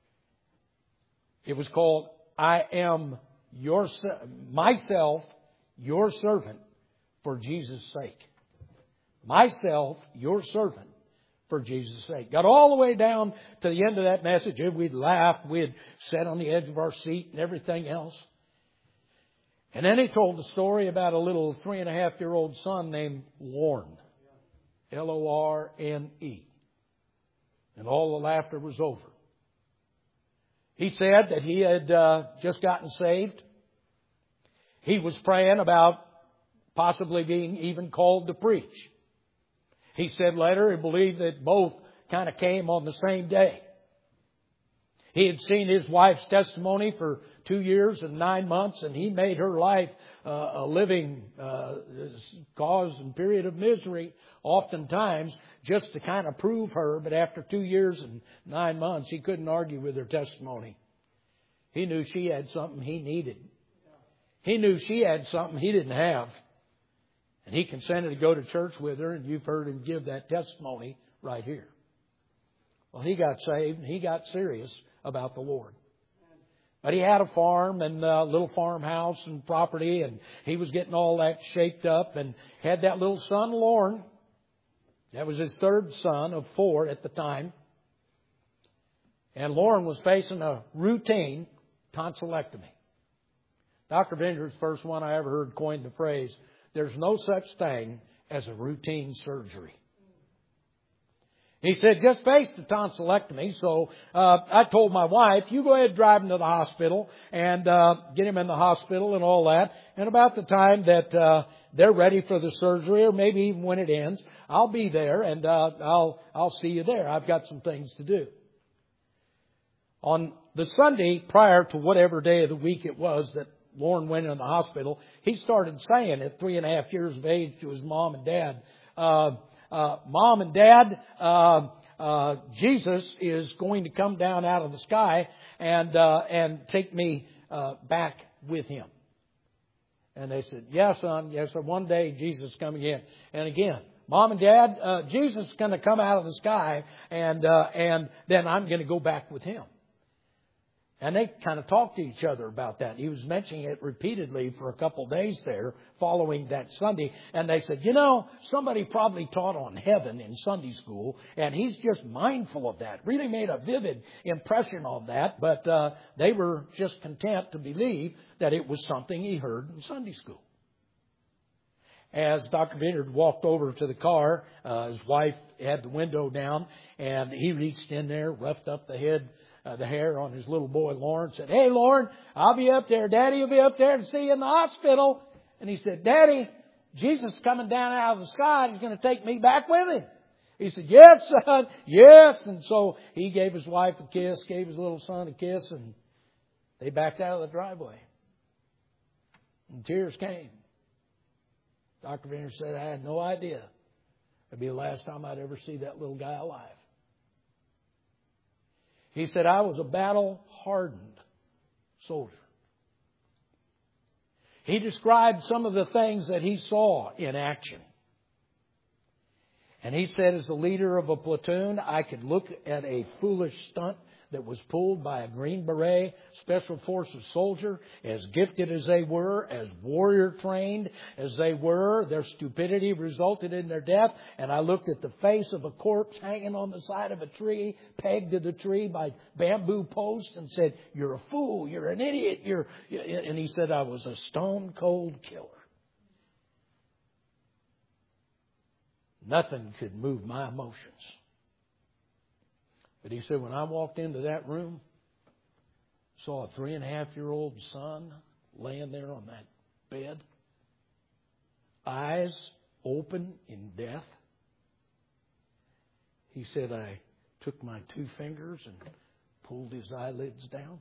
It was called, "I am your myself, your servant, for Jesus' sake." Myself, your servant, for Jesus' sake. Got all the way down to the end of that message, and we'd laughed, we'd sat on the edge of our seat and everything else. And then he told the story about a little three and a half year old son named Lorne. L O R N E. And all the laughter was over. He said that he had uh, just gotten saved. He was praying about possibly being even called to preach. He said later he believed that both kind of came on the same day. He had seen his wife's testimony for two years and nine months, and he made her life uh, a living uh, cause and period of misery, oftentimes, just to kind of prove her. But after two years and nine months, he couldn't argue with her testimony. He knew she had something he needed. He knew she had something he didn't have. And he consented to go to church with her, and you've heard him give that testimony right here. Well, he got saved, and he got serious about the Lord. But he had a farm and a little farmhouse and property, and he was getting all that shaped up, and had that little son, Lorne. That was his third son of four at the time. And Lorne was facing a routine tonsillectomy. Doctor Vineyard's first one I ever heard coin the phrase, "There's no such thing as a routine surgery." He said, just face the tonsillectomy. So uh, I told my wife, you go ahead and drive him to the hospital and uh, get him in the hospital and all that. And about the time that uh, they're ready for the surgery, or maybe even when it ends, I'll be there and uh, I'll I'll see you there. I've got some things to do. On the Sunday prior to whatever day of the week it was that Lorne went in the hospital, he started saying at three and a half years of age to his mom and dad, uh, Uh, Mom and Dad, uh, uh, Jesus is going to come down out of the sky and uh, and take me uh, back with Him. And they said, "Yes, son. Yes, sir. One day Jesus is coming in." And again, Mom and Dad, uh, Jesus is going to come out of the sky, and uh, and then I'm going to go back with Him. And they kind of talked to each other about that. He was mentioning it repeatedly for a couple of days there following that Sunday. And they said, you know, somebody probably taught on heaven in Sunday school, and he's just mindful of that. Really made a vivid impression on that. But uh, they were just content to believe that it was something he heard in Sunday school. As Doctor Vineyard walked over to the car, uh, his wife had the window down, and he reached in there, roughed up the head Uh, the hair on his little boy, Lorne, said, "Hey, Lorne, I'll be up there. Daddy will be up there to see you in the hospital." And he said, "Daddy, Jesus is coming down out of the sky and He's going to take me back with Him." He said, "Yes, son, yes." And so he gave his wife a kiss, gave his little son a kiss, and they backed out of the driveway. And tears came. Doctor Vineyard said, I had no idea it'd be the last time I'd ever see that little guy alive. He said, I was a battle-hardened soldier. He described some of the things that he saw in action. And he said, as the leader of a platoon, I could look at a foolish stunt that was pulled by a Green Beret Special Forces soldier, as gifted as they were, as warrior trained as they were. Their stupidity resulted in their death. And I looked at the face of a corpse hanging on the side of a tree, pegged to the tree by bamboo posts, and said, you're a fool, you're an idiot, you're... And he said, I was a stone cold killer. Nothing could move my emotions. But he said, when I walked into that room, saw a three and a half year old son laying there on that bed, eyes open in death. He said, I took my two fingers and pulled his eyelids down.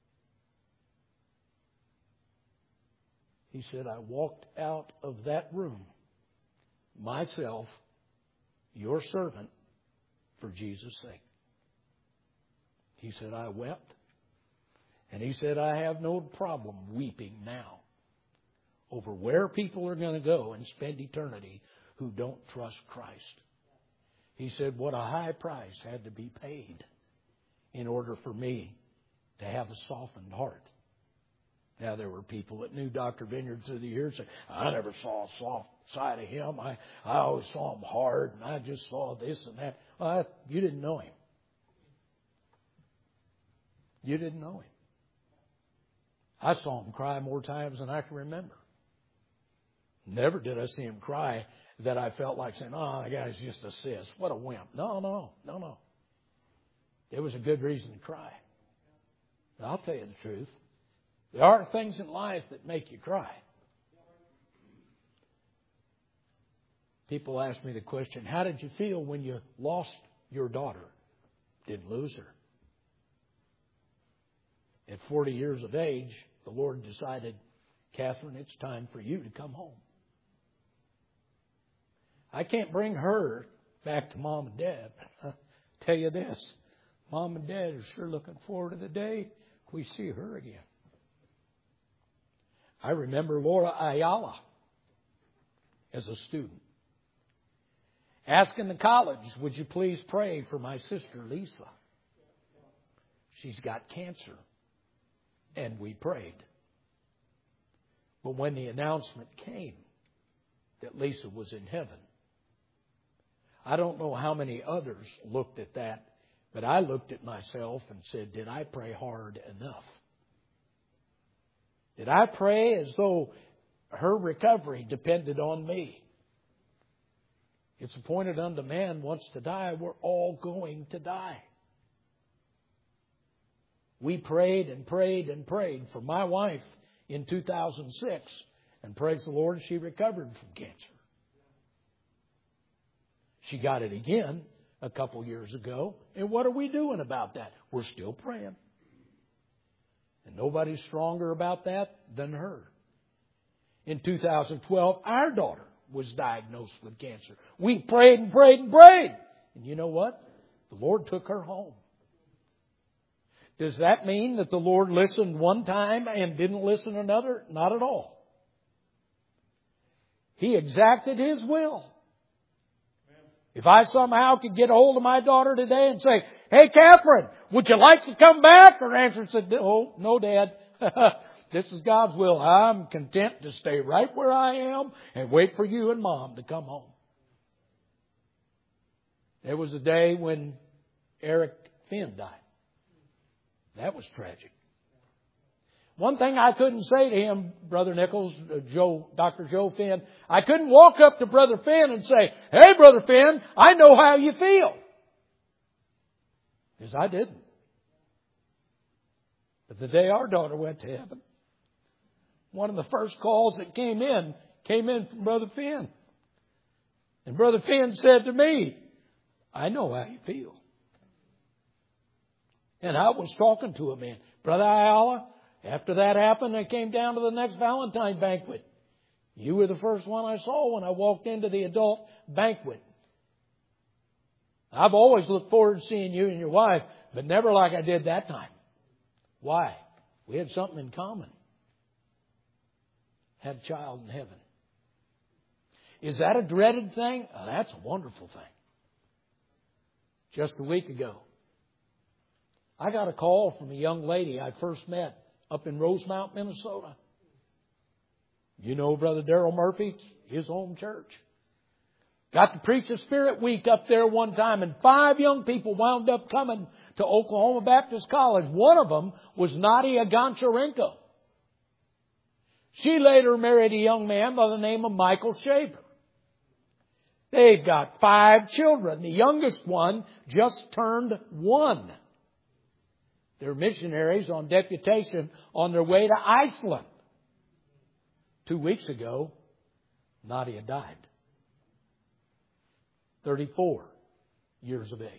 He said, I walked out of that room, myself, your servant, for Jesus' sake. He said, I wept. And he said, I have no problem weeping now over where people are going to go and spend eternity who don't trust Christ. He said, what a high price had to be paid in order for me to have a softened heart. Now, there were people that knew Doctor Vineyard through the years and said, I never saw a soft side of him. I, I always saw him hard, and I just saw this and that. Well, you didn't know him. You didn't know him. I saw him cry more times than I can remember. Never did I see him cry that I felt like saying, oh, the guy's just a sis. What a wimp. No, no, no, no. There was a good reason to cry. But I'll tell you the truth. There are things in life that make you cry. People ask me the question, how did you feel when you lost your daughter? Didn't lose her. At forty years of age, the Lord decided, Catherine, it's time for you to come home. I can't bring her back to Mom and Dad. I'll tell you this, Mom and Dad are sure looking forward to the day we see her again. I remember Laura Ayala as a student asking the college, would you please pray for my sister Lisa? She's got cancer. And we prayed. But when the announcement came that Lisa was in heaven, I don't know how many others looked at that, but I looked at myself and said, did I pray hard enough? Did I pray as though her recovery depended on me? It's appointed unto man once to die. We're all going to die. We prayed and prayed and prayed for my wife in two thousand six. And praise the Lord, she recovered from cancer. She got it again a couple years ago. And what are we doing about that? We're still praying. And nobody's stronger about that than her. In two thousand twelve, our daughter was diagnosed with cancer. We prayed and prayed and prayed. And you know what? The Lord took her home. Does that mean that the Lord listened one time and didn't listen another? Not at all. He exacted His will. If I somehow could get a hold of my daughter today and say, hey, Catherine, would you like to come back? Her answer said, oh, no, Dad. This is God's will. I'm content to stay right where I am and wait for you and Mom to come home. There was a day when Eric Finn died. That was tragic. One thing I couldn't say to him, Brother Nichols, uh, Joe, Doctor Joe Finn, I couldn't walk up to Brother Finn and say, hey, Brother Finn, I know how you feel. Because I didn't. But the day our daughter went to heaven, one of the first calls that came in, came in from Brother Finn. And Brother Finn said to me, I know how you feel. And I was talking to a man. Brother Ayala, after that happened, I came down to the next Valentine banquet. You were the first one I saw when I walked into the adult banquet. I've always looked forward to seeing you and your wife, but never like I did that time. Why? We had something in common. Had a child in heaven. Is that a dreaded thing? Oh, that's a wonderful thing. Just a week ago, I got a call from a young lady I first met up in Rosemount, Minnesota. You know Brother Darrell Murphy, his home church. Got to preach a Spirit Week up there one time, and five young people wound up coming to Oklahoma Baptist College. One of them was Nadia Goncharenko. She later married a young man by the name of Michael Shaver. They've got five children. The youngest one just turned one. They're missionaries on deputation on their way to Iceland. Two weeks ago, Nadia died. thirty-four years of age.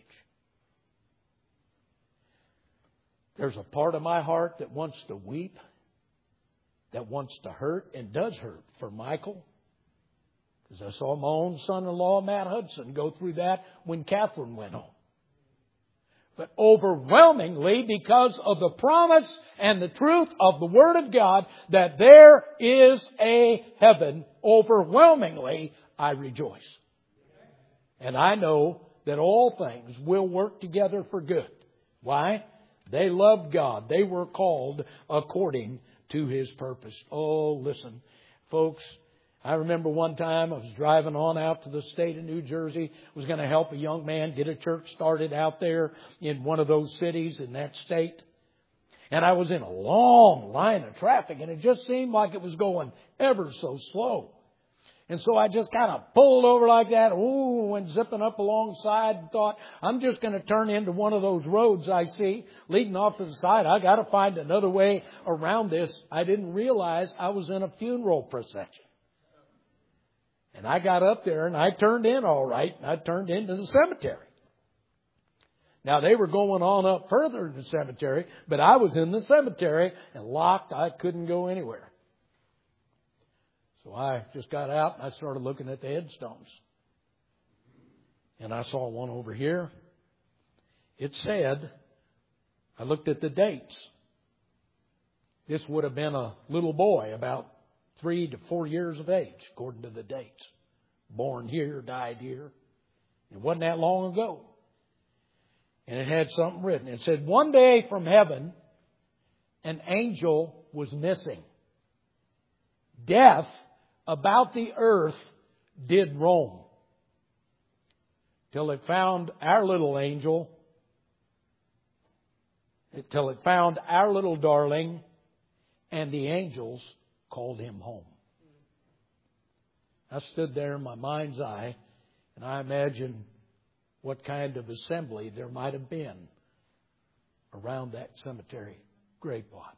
There's a part of my heart that wants to weep, that wants to hurt, and does hurt for Michael. Because I saw my own son-in-law, Matt Hudson, go through that when Catherine went home. But overwhelmingly, because of the promise and the truth of the Word of God, that there is a heaven, overwhelmingly, I rejoice. And I know that all things will work together for good. Why? They loved God. They were called according to His purpose. Oh, listen, folks. I remember one time I was driving on out to the state of New Jersey. Was going to help a young man get a church started out there in one of those cities in that state. And I was in a long line of traffic, and it just seemed like it was going ever so slow. And so I just kind of pulled over like that, ooh, went zipping up alongside and thought, I'm just going to turn into one of those roads I see leading off to the side. I got to find another way around this. I didn't realize I was in a funeral procession. And I got up there and I turned in all right. And I turned into the cemetery. Now, they were going on up further in the cemetery, but I was in the cemetery and locked. I couldn't go anywhere. So I just got out and I started looking at the headstones. And I saw one over here. It said, I looked at the dates. This would have been a little boy about three to four years of age, according to the dates. Born here, died here. It wasn't that long ago. And it had something written. It said, one day from heaven, an angel was missing. Death about the earth did roam. Till it found our little angel. Till it found our little darling. And the angels called him home. I stood there in my mind's eye, and I imagined what kind of assembly there might have been around that cemetery grave plot.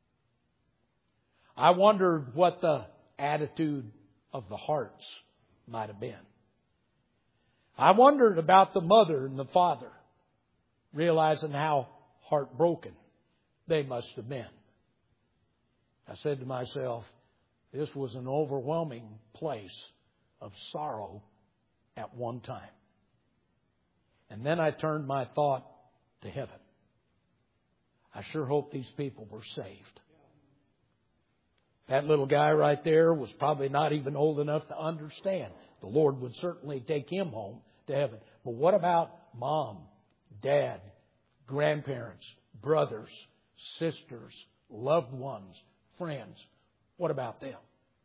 I wondered what the attitude of the hearts might have been. I wondered about the mother and the father, realizing how heartbroken they must have been. I said to myself, this was an overwhelming place of sorrow at one time. And then I turned my thought to heaven. I sure hope these people were saved. That little guy right there was probably not even old enough to understand. The Lord would certainly take him home to heaven. But what about mom, dad, grandparents, brothers, sisters, loved ones, friends? What about them?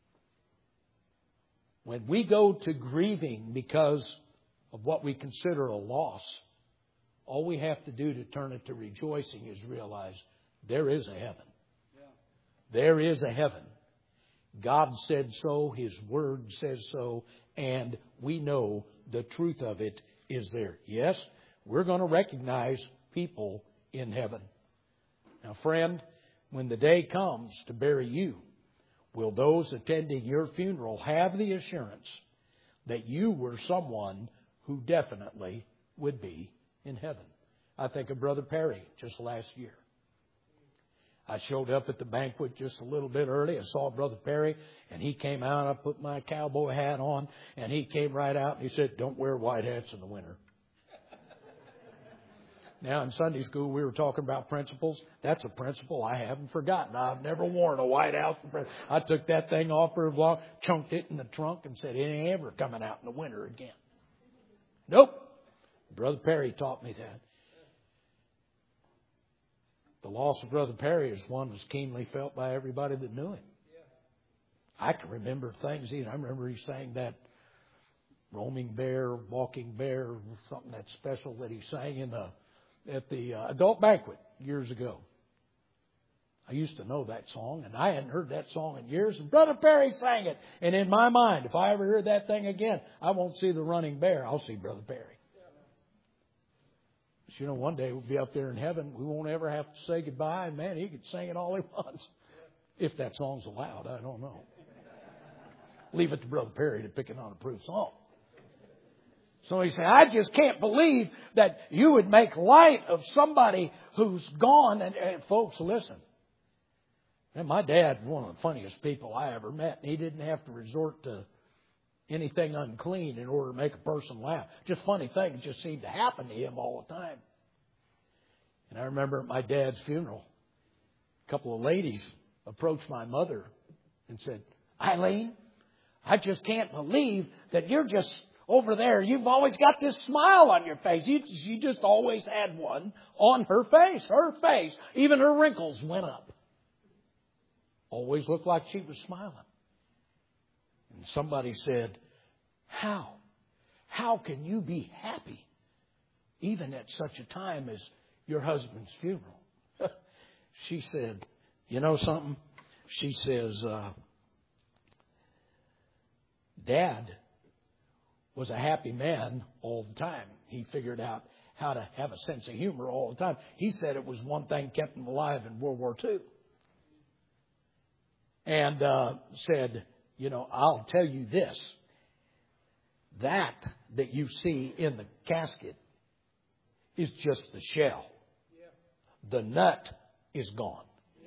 When we go to grieving because of what we consider a loss, all we have to do to turn it to rejoicing is realize there is a heaven. Yeah. There is a heaven. God said so. His Word says so. And we know the truth of it is there. Yes, we're going to recognize people in heaven. Now, friend, when the day comes to bury you, will those attending your funeral have the assurance that you were someone who definitely would be in heaven? I think of Brother Perry just last year. I showed up at the banquet just a little bit early. I saw Brother Perry, and he came out. I put my cowboy hat on, and he came right out, and he said, "Don't wear white hats in the winter." Now, in Sunday school, we were talking about principles. That's a principle I haven't forgotten. I've never worn a white hat. I took that thing off for a while, chunked it in the trunk, and said, "It ain't ever coming out in the winter again." Nope. Brother Perry taught me that. The loss of Brother Perry is one that's keenly felt by everybody that knew him. I can remember things. I remember he sang that roaming bear, walking bear, something that's special that he sang in the at the uh, adult banquet years ago. I used to know that song, and I hadn't heard that song in years. And Brother Perry sang it. And in my mind, if I ever hear that thing again, I won't see the running bear. I'll see Brother Perry. But you know, one day we'll be up there in heaven. We won't ever have to say goodbye. And man, he could sing it all he wants. If that song's allowed, I don't know. Leave it to Brother Perry to pick an unapproved song. So he said, "I just can't believe that you would make light of somebody who's gone." And, and folks, listen. And my dad was one of the funniest people I ever met. And he didn't have to resort to anything unclean in order to make a person laugh. Just funny things just seemed to happen to him all the time. And I remember at my dad's funeral, a couple of ladies approached my mother and said, "Eileen, I just can't believe that you're just over there. You've always got this smile on your face." You, you just always had one on her face. Her face, even her wrinkles went up. Always looked like she was smiling. And somebody said, How? How can you be happy even at such a time as your husband's funeral? She said, "You know something?" She says, uh, "Dad was a happy man all the time. He figured out how to have a sense of humor all the time. He said it was one thing kept him alive in World War Two. And uh, said, you know, I'll tell you this. That that you see in the casket is just the shell. The nut is gone."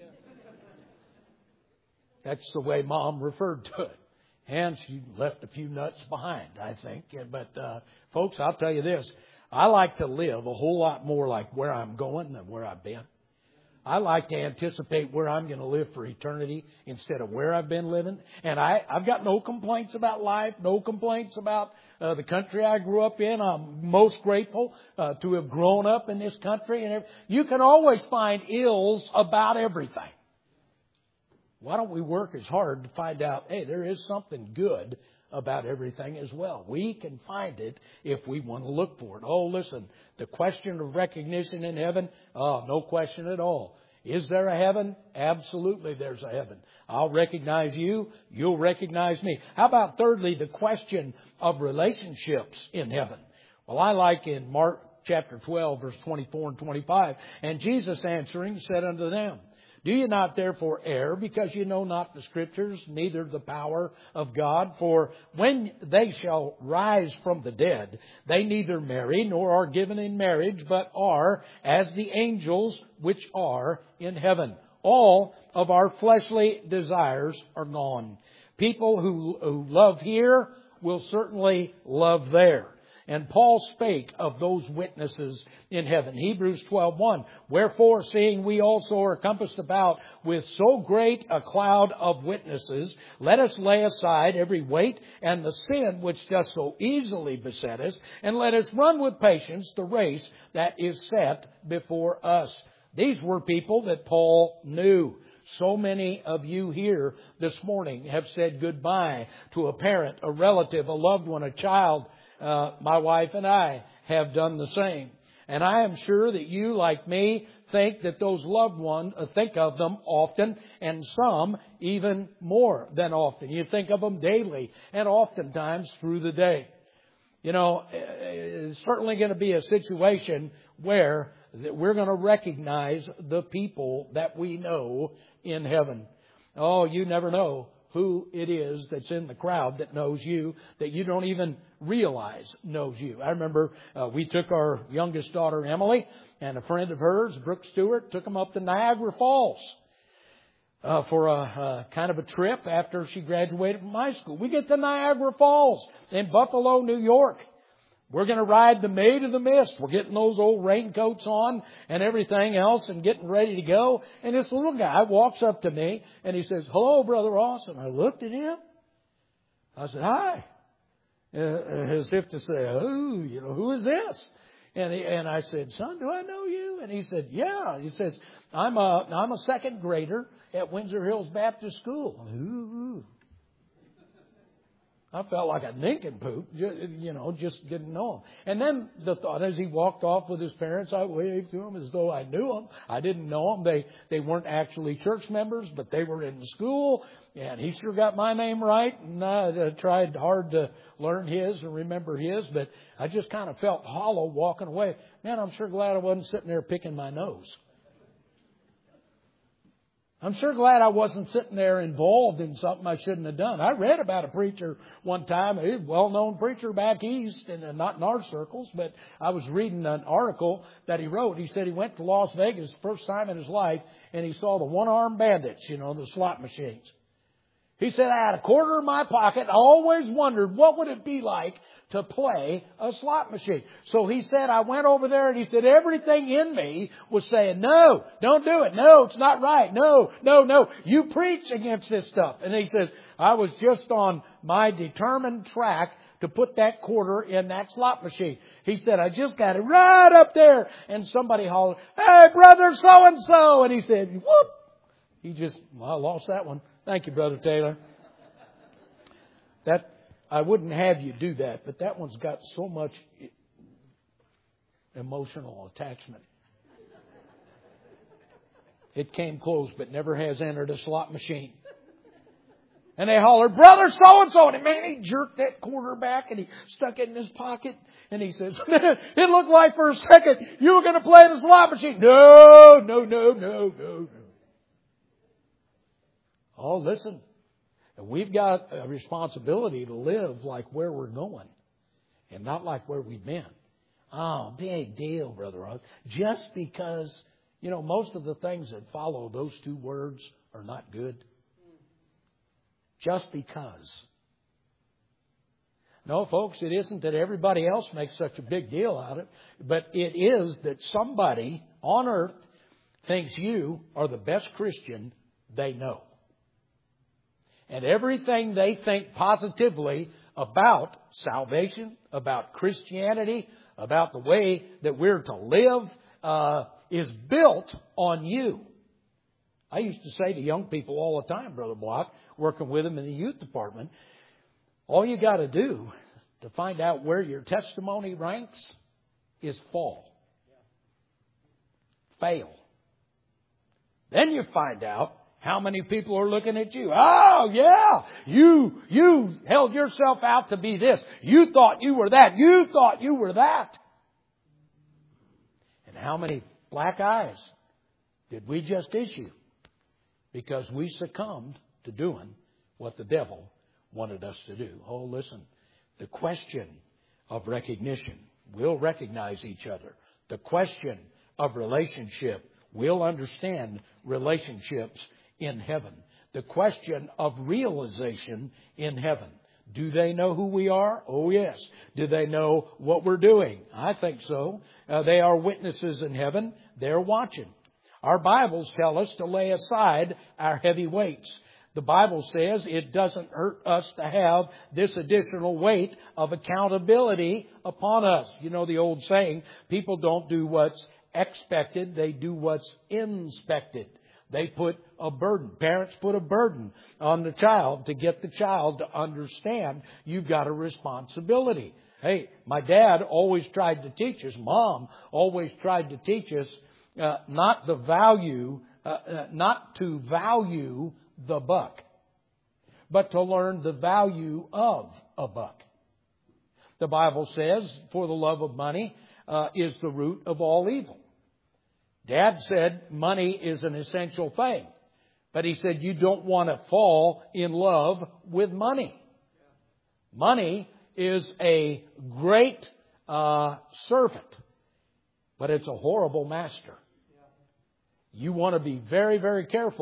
That's the way Mom referred to it. And she left a few nuts behind, I think. But, uh, folks, I'll tell you this. I like to live a whole lot more like where I'm going than where I've been. I like to anticipate where I'm going to live for eternity instead of where I've been living. And I, I've got no complaints about life, no complaints about uh, the country I grew up in. I'm most grateful uh, to have grown up in this country. And you can always find ills about everything. Why don't we work as hard to find out, hey, there is something good about everything as well. We can find it if we want to look for it. Oh, listen, the question of recognition in heaven, oh, no question at all. Is there a heaven? Absolutely there's a heaven. I'll recognize you. You'll recognize me. How about thirdly, the question of relationships in heaven? Well, I like in Mark chapter twelve, verse twenty-four and twenty-five, "And Jesus answering said unto them, Do you not therefore err, because you know not the Scriptures, neither the power of God? For when they shall rise from the dead, they neither marry nor are given in marriage, but are as the angels which are in heaven. All of our fleshly desires are gone." People who, who love here will certainly love there. And Paul spake of those witnesses in heaven. Hebrews twelve one. "Wherefore, seeing we also are compassed about with so great a cloud of witnesses, let us lay aside every weight and the sin which doth so easily beset us, and let us run with patience the race that is set before us." These were people that Paul knew. So many of you here this morning have said goodbye to a parent, a relative, a loved one, a child. Uh, my wife and I have done the same. And I am sure that you, like me, think that those loved ones, uh, think of them often, and some even more than often. You think of them daily and oftentimes through the day. You know, it's certainly going to be a situation where we're going to recognize the people that we know in heaven. Oh, you never know who it is that's in the crowd that knows you, that you don't even realize knows you. I remember uh, we took our youngest daughter, Emily, and a friend of hers, Brooke Stewart, took them up to Niagara Falls. uh, for a uh, kind of a trip after she graduated from high school. We get to Niagara Falls in Buffalo, New York. We're going to ride the Maid of the Mist. We're getting those old raincoats on and everything else and getting ready to go. And this little guy walks up to me and he says, "Hello, Brother Ross." And I looked at him. I said, "Hi." Uh, as if to say, "Oh, you know, who is this?" And he, and I said, "Son, do I know you?" And he said, "Yeah." He says, I'm a, I'm a second grader at Windsor Hills Baptist School. Ooh. I felt like a nincompoop, you know, just didn't know him. And then the thought, as he walked off with his parents, I waved to him as though I knew him. I didn't know him. They they weren't actually church members, but they were in the school. And he sure got my name right. And I tried hard to learn his and remember his, but I just kind of felt hollow walking away. Man, I'm sure glad I wasn't sitting there picking my nose. I'm sure glad I wasn't sitting there involved in something I shouldn't have done. I read about a preacher one time, a well-known preacher back east, and not in our circles, but I was reading an article that he wrote. He said he went to Las Vegas first time in his life, and he saw the one-armed bandits, you know, the slot machines. He said, "I had a quarter in my pocket. I always wondered what would it be like to play a slot machine." So he said, I went over there and he said, everything in me was saying, "No, don't do it. No, it's not right. No, no, no. You preach against this stuff." And he said, I was just on my determined track to put that quarter in that slot machine. He said, I just got it right up there. And somebody hollered, "Hey, brother so-and-so." And he said, whoop. He just, well, I lost that one. Thank you, Brother Taylor. That I wouldn't have you do that, but that one's got so much emotional attachment. It came close, but never has entered a slot machine. And they hollered, "Brother so-and-so." And man, he jerked that quarter back and he stuck it in his pocket. And he says, "It looked like for a second you were going to play the slot machine." No, no, no, no, no, no. Oh, listen, we've got a responsibility to live like where we're going and not like where we've been. Oh, big deal, Brother Ross. Just because, you know, most of the things that follow those two words are not good. Just because. No, folks, it isn't that everybody else makes such a big deal out of it, but it is that somebody on earth thinks you are the best Christian they know. And everything they think positively about salvation, about Christianity, about the way that we're to live, uh, is built on you. I used to say to young people all the time, Brother Block, working with them in the youth department, all you got to do to find out where your testimony ranks is fall. Fail. Then you find out how many people are looking at you. Oh, yeah, you, you held yourself out to be this. You thought you were that. You thought you were that. And how many black eyes did we just issue? Because we succumbed to doing what the devil wanted us to do. Oh, listen, the question of recognition, we'll recognize each other. The question of relationship, we'll understand relationships in heaven. The question of realization in heaven. Do they know who we are? Oh, yes. Do they know what we're doing? I think so. Uh, they are witnesses in heaven. They're watching. Our Bibles tell us to lay aside our heavy weights. The Bible says it doesn't hurt us to have this additional weight of accountability upon us. You know the old saying, people don't do what's expected, they do what's inspected. They put a burden. Parents put a burden on the child to get the child to understand you've got a responsibility. Hey, my dad always tried to teach us, Mom always tried to teach us uh, not the value, uh, uh, not to value the buck, but to learn the value of a buck. The Bible says, for the love of money uh, is the root of all evil. Dad said money is an essential thing. But he said you don't want to fall in love with money. Money is a great uh, servant, but it's a horrible master. You want to be very, very careful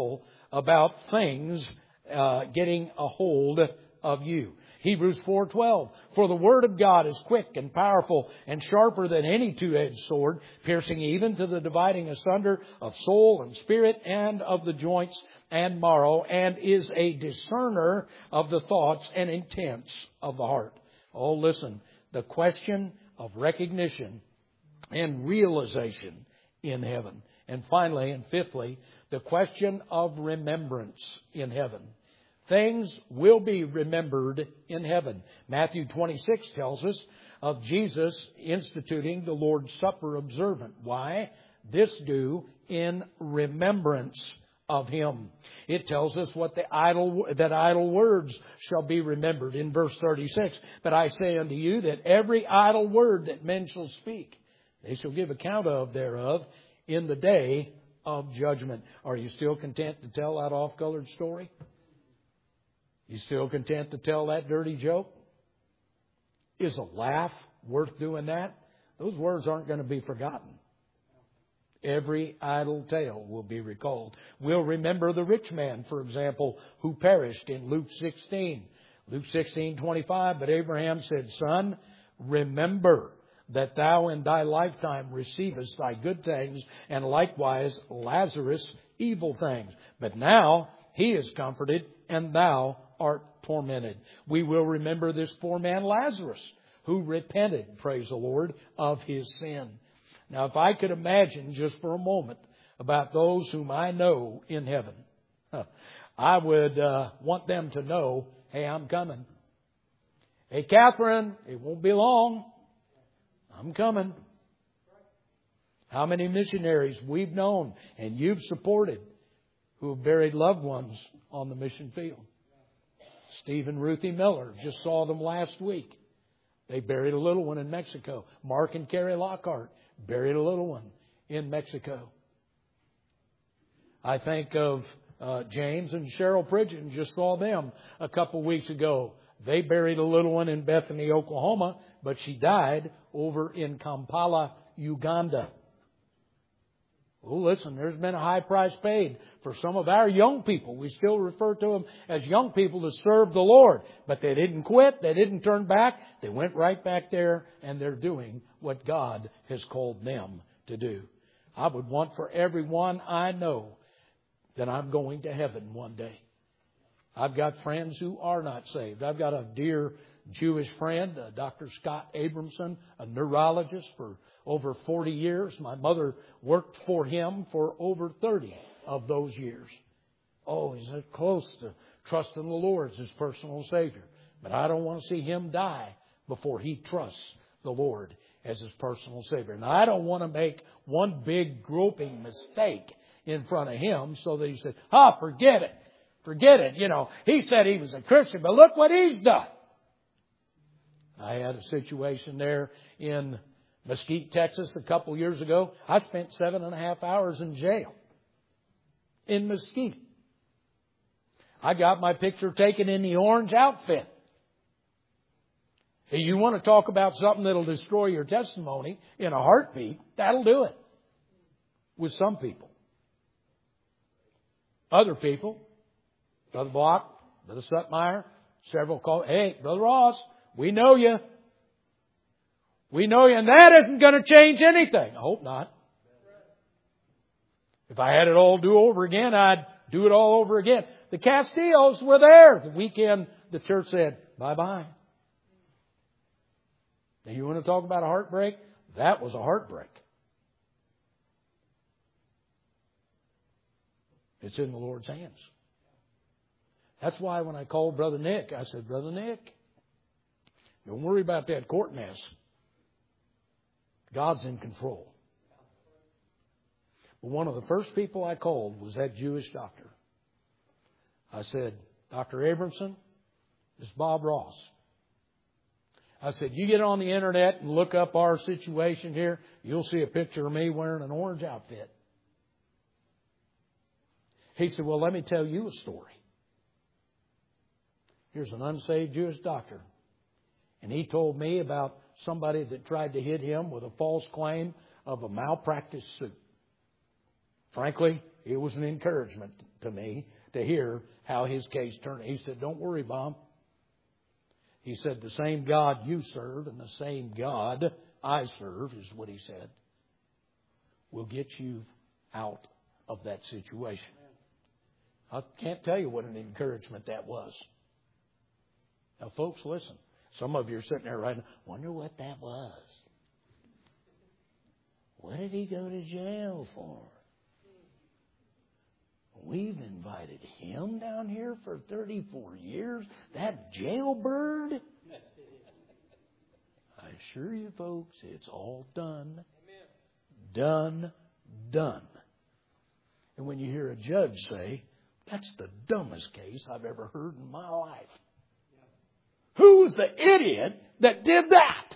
about things uh, getting a hold of you. Hebrews four twelve, for the Word of God is quick and powerful and sharper than any two-edged sword, piercing even to the dividing asunder of soul and spirit and of the joints and marrow, and is a discerner of the thoughts and intents of the heart. Oh, listen, the question of recognition and realization in heaven. And finally, and fifthly, the question of remembrance in heaven. Things will be remembered in heaven. Matthew twenty-six tells us of Jesus instituting the Lord's Supper observant. Why? This do in remembrance of Him. It tells us what the idle, that idle words shall be remembered in verse thirty-six. But I say unto you that every idle word that men shall speak, they shall give account of thereof in the day of judgment. Are you still content to tell that off-colored story? You still content to tell that dirty joke? Is a laugh worth doing that? Those words aren't going to be forgotten. Every idle tale will be recalled. We'll remember the rich man, for example, who perished in Luke sixteen. Luke sixteen twenty-five, but Abraham said, Son, remember that thou in thy lifetime receivest thy good things, and likewise Lazarus evil things. But now he is comforted, and thou art tormented. We will remember this poor man Lazarus, who repented, praise the Lord, of his sin. Now, if I could imagine just for a moment about those whom I know in heaven, I would uh, want them to know, hey, I'm coming. Hey, Catherine, it won't be long. I'm coming. How many missionaries we've known and you've supported who have buried loved ones on the mission field. Steve and Ruthie Miller, just saw them last week. They buried a little one in Mexico. Mark and Carrie Lockhart buried a little one in Mexico. I think of uh, James and Cheryl Pridgeon, just saw them a couple weeks ago. They buried a little one in Bethany, Oklahoma, but she died over in Kampala, Uganda. Oh, listen, there's been a high price paid for some of our young people. We still refer to them as young people to serve the Lord. But they didn't quit. They didn't turn back. They went right back there, and they're doing what God has called them to do. I would want for everyone I know that I'm going to heaven one day. I've got friends who are not saved. I've got a dear Jewish friend, uh, Doctor Scott Abramson, a neurologist for over forty years. My mother worked for him for over thirty of those years. Oh, he's close to trusting the Lord as his personal Savior. But I don't want to see him die before he trusts the Lord as his personal Savior. And I don't want to make one big groping mistake in front of him so that he said, ah, forget it. Forget it. You know, he said he was a Christian, but look what he's done. I had a situation there in Mesquite, Texas a couple years ago. I spent seven and a half hours in jail in Mesquite. I got my picture taken in the orange outfit. If you want to talk about something that'll destroy your testimony in a heartbeat, that'll do it. With some people. Other people, Brother Block, Brother Sutmeyer, several call, hey, Brother Ross, we know you. We know you, and that isn't going to change anything. I hope not. If I had it all do over again, I'd do it all over again. The Castillos were there. The weekend, the church said, bye-bye. Now, you want to talk about a heartbreak? That was a heartbreak. It's in the Lord's hands. That's why when I called Brother Nick, I said, Brother Nick, don't worry about that court mess. God's in control. But one of the first people I called was that Jewish doctor. I said, Doctor Abramson, this is Bob Ross. I said, you get on the internet and look up our situation here, you'll see a picture of me wearing an orange outfit. He said, well, let me tell you a story. Here's an unsaved Jewish doctor. And he told me about somebody that tried to hit him with a false claim of a malpractice suit. Frankly, it was an encouragement to me to hear how his case turned. He said, "Don't worry, Mom." He said, "The same God you serve and the same God I serve," is what he said, "will get you out of that situation." I can't tell you what an encouragement that was. Now, folks, listen. Some of you are sitting there right now, wonder what that was. What did he go to jail for? We've invited him down here for thirty-four years. That jailbird? I assure you, folks, it's all done. Done, done. And when you hear a judge say, "That's the dumbest case I've ever heard in my life." Who was the idiot that did that?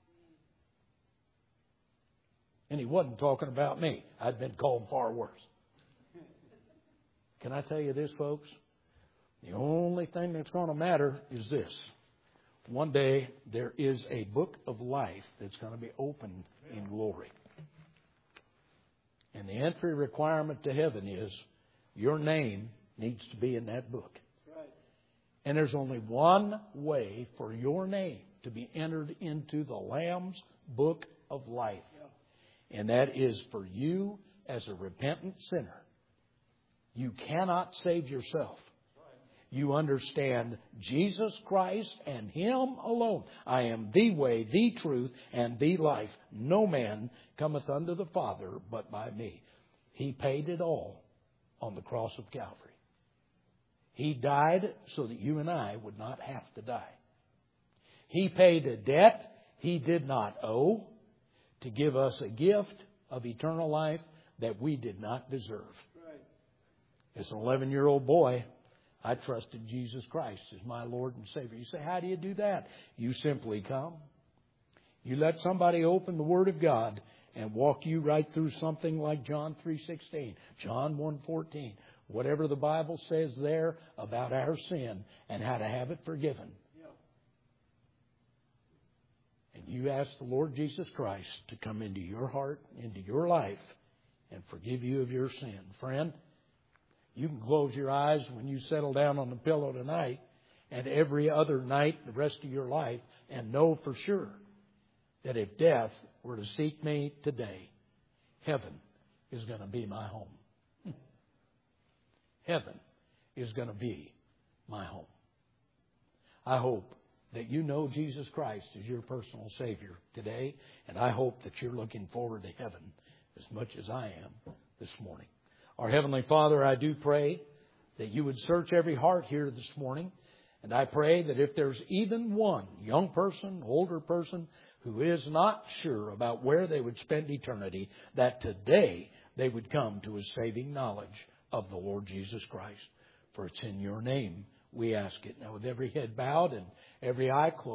And he wasn't talking about me. I'd been called far worse. Can I tell you this, folks? The only thing that's going to matter is this. One day there is a book of life that's going to be opened in glory. And the entry requirement to heaven is your name needs to be in that book. And there's only one way for your name to be entered into the Lamb's book of life. And that is for you as a repentant sinner. You cannot save yourself. You understand Jesus Christ and Him alone. I am the way, the truth, and the life. No man cometh unto the Father but by me. He paid it all on the cross of Calvary. He died so that you and I would not have to die. He paid a debt He did not owe to give us a gift of eternal life that we did not deserve. As an eleven-year-old boy, I trusted Jesus Christ as my Lord and Savior. You say, how do you do that? You simply come. You let somebody open the Word of God and walk you right through something like John three sixteen, John one fourteen, whatever the Bible says there about our sin and how to have it forgiven. And you ask the Lord Jesus Christ to come into your heart, into your life, and forgive you of your sin. Friend, you can close your eyes when you settle down on the pillow tonight and every other night the rest of your life and know for sure that if death were to seek me today, heaven is going to be my home. Heaven is going to be my home. I hope that you know Jesus Christ as your personal Savior today, and I hope that you're looking forward to heaven as much as I am this morning. Our Heavenly Father, I do pray that you would search every heart here this morning. And I pray that if there's even one young person, older person, who is not sure about where they would spend eternity, that today they would come to a saving knowledge of the Lord Jesus Christ. For it's in your name we ask it. Now with every head bowed and every eye closed.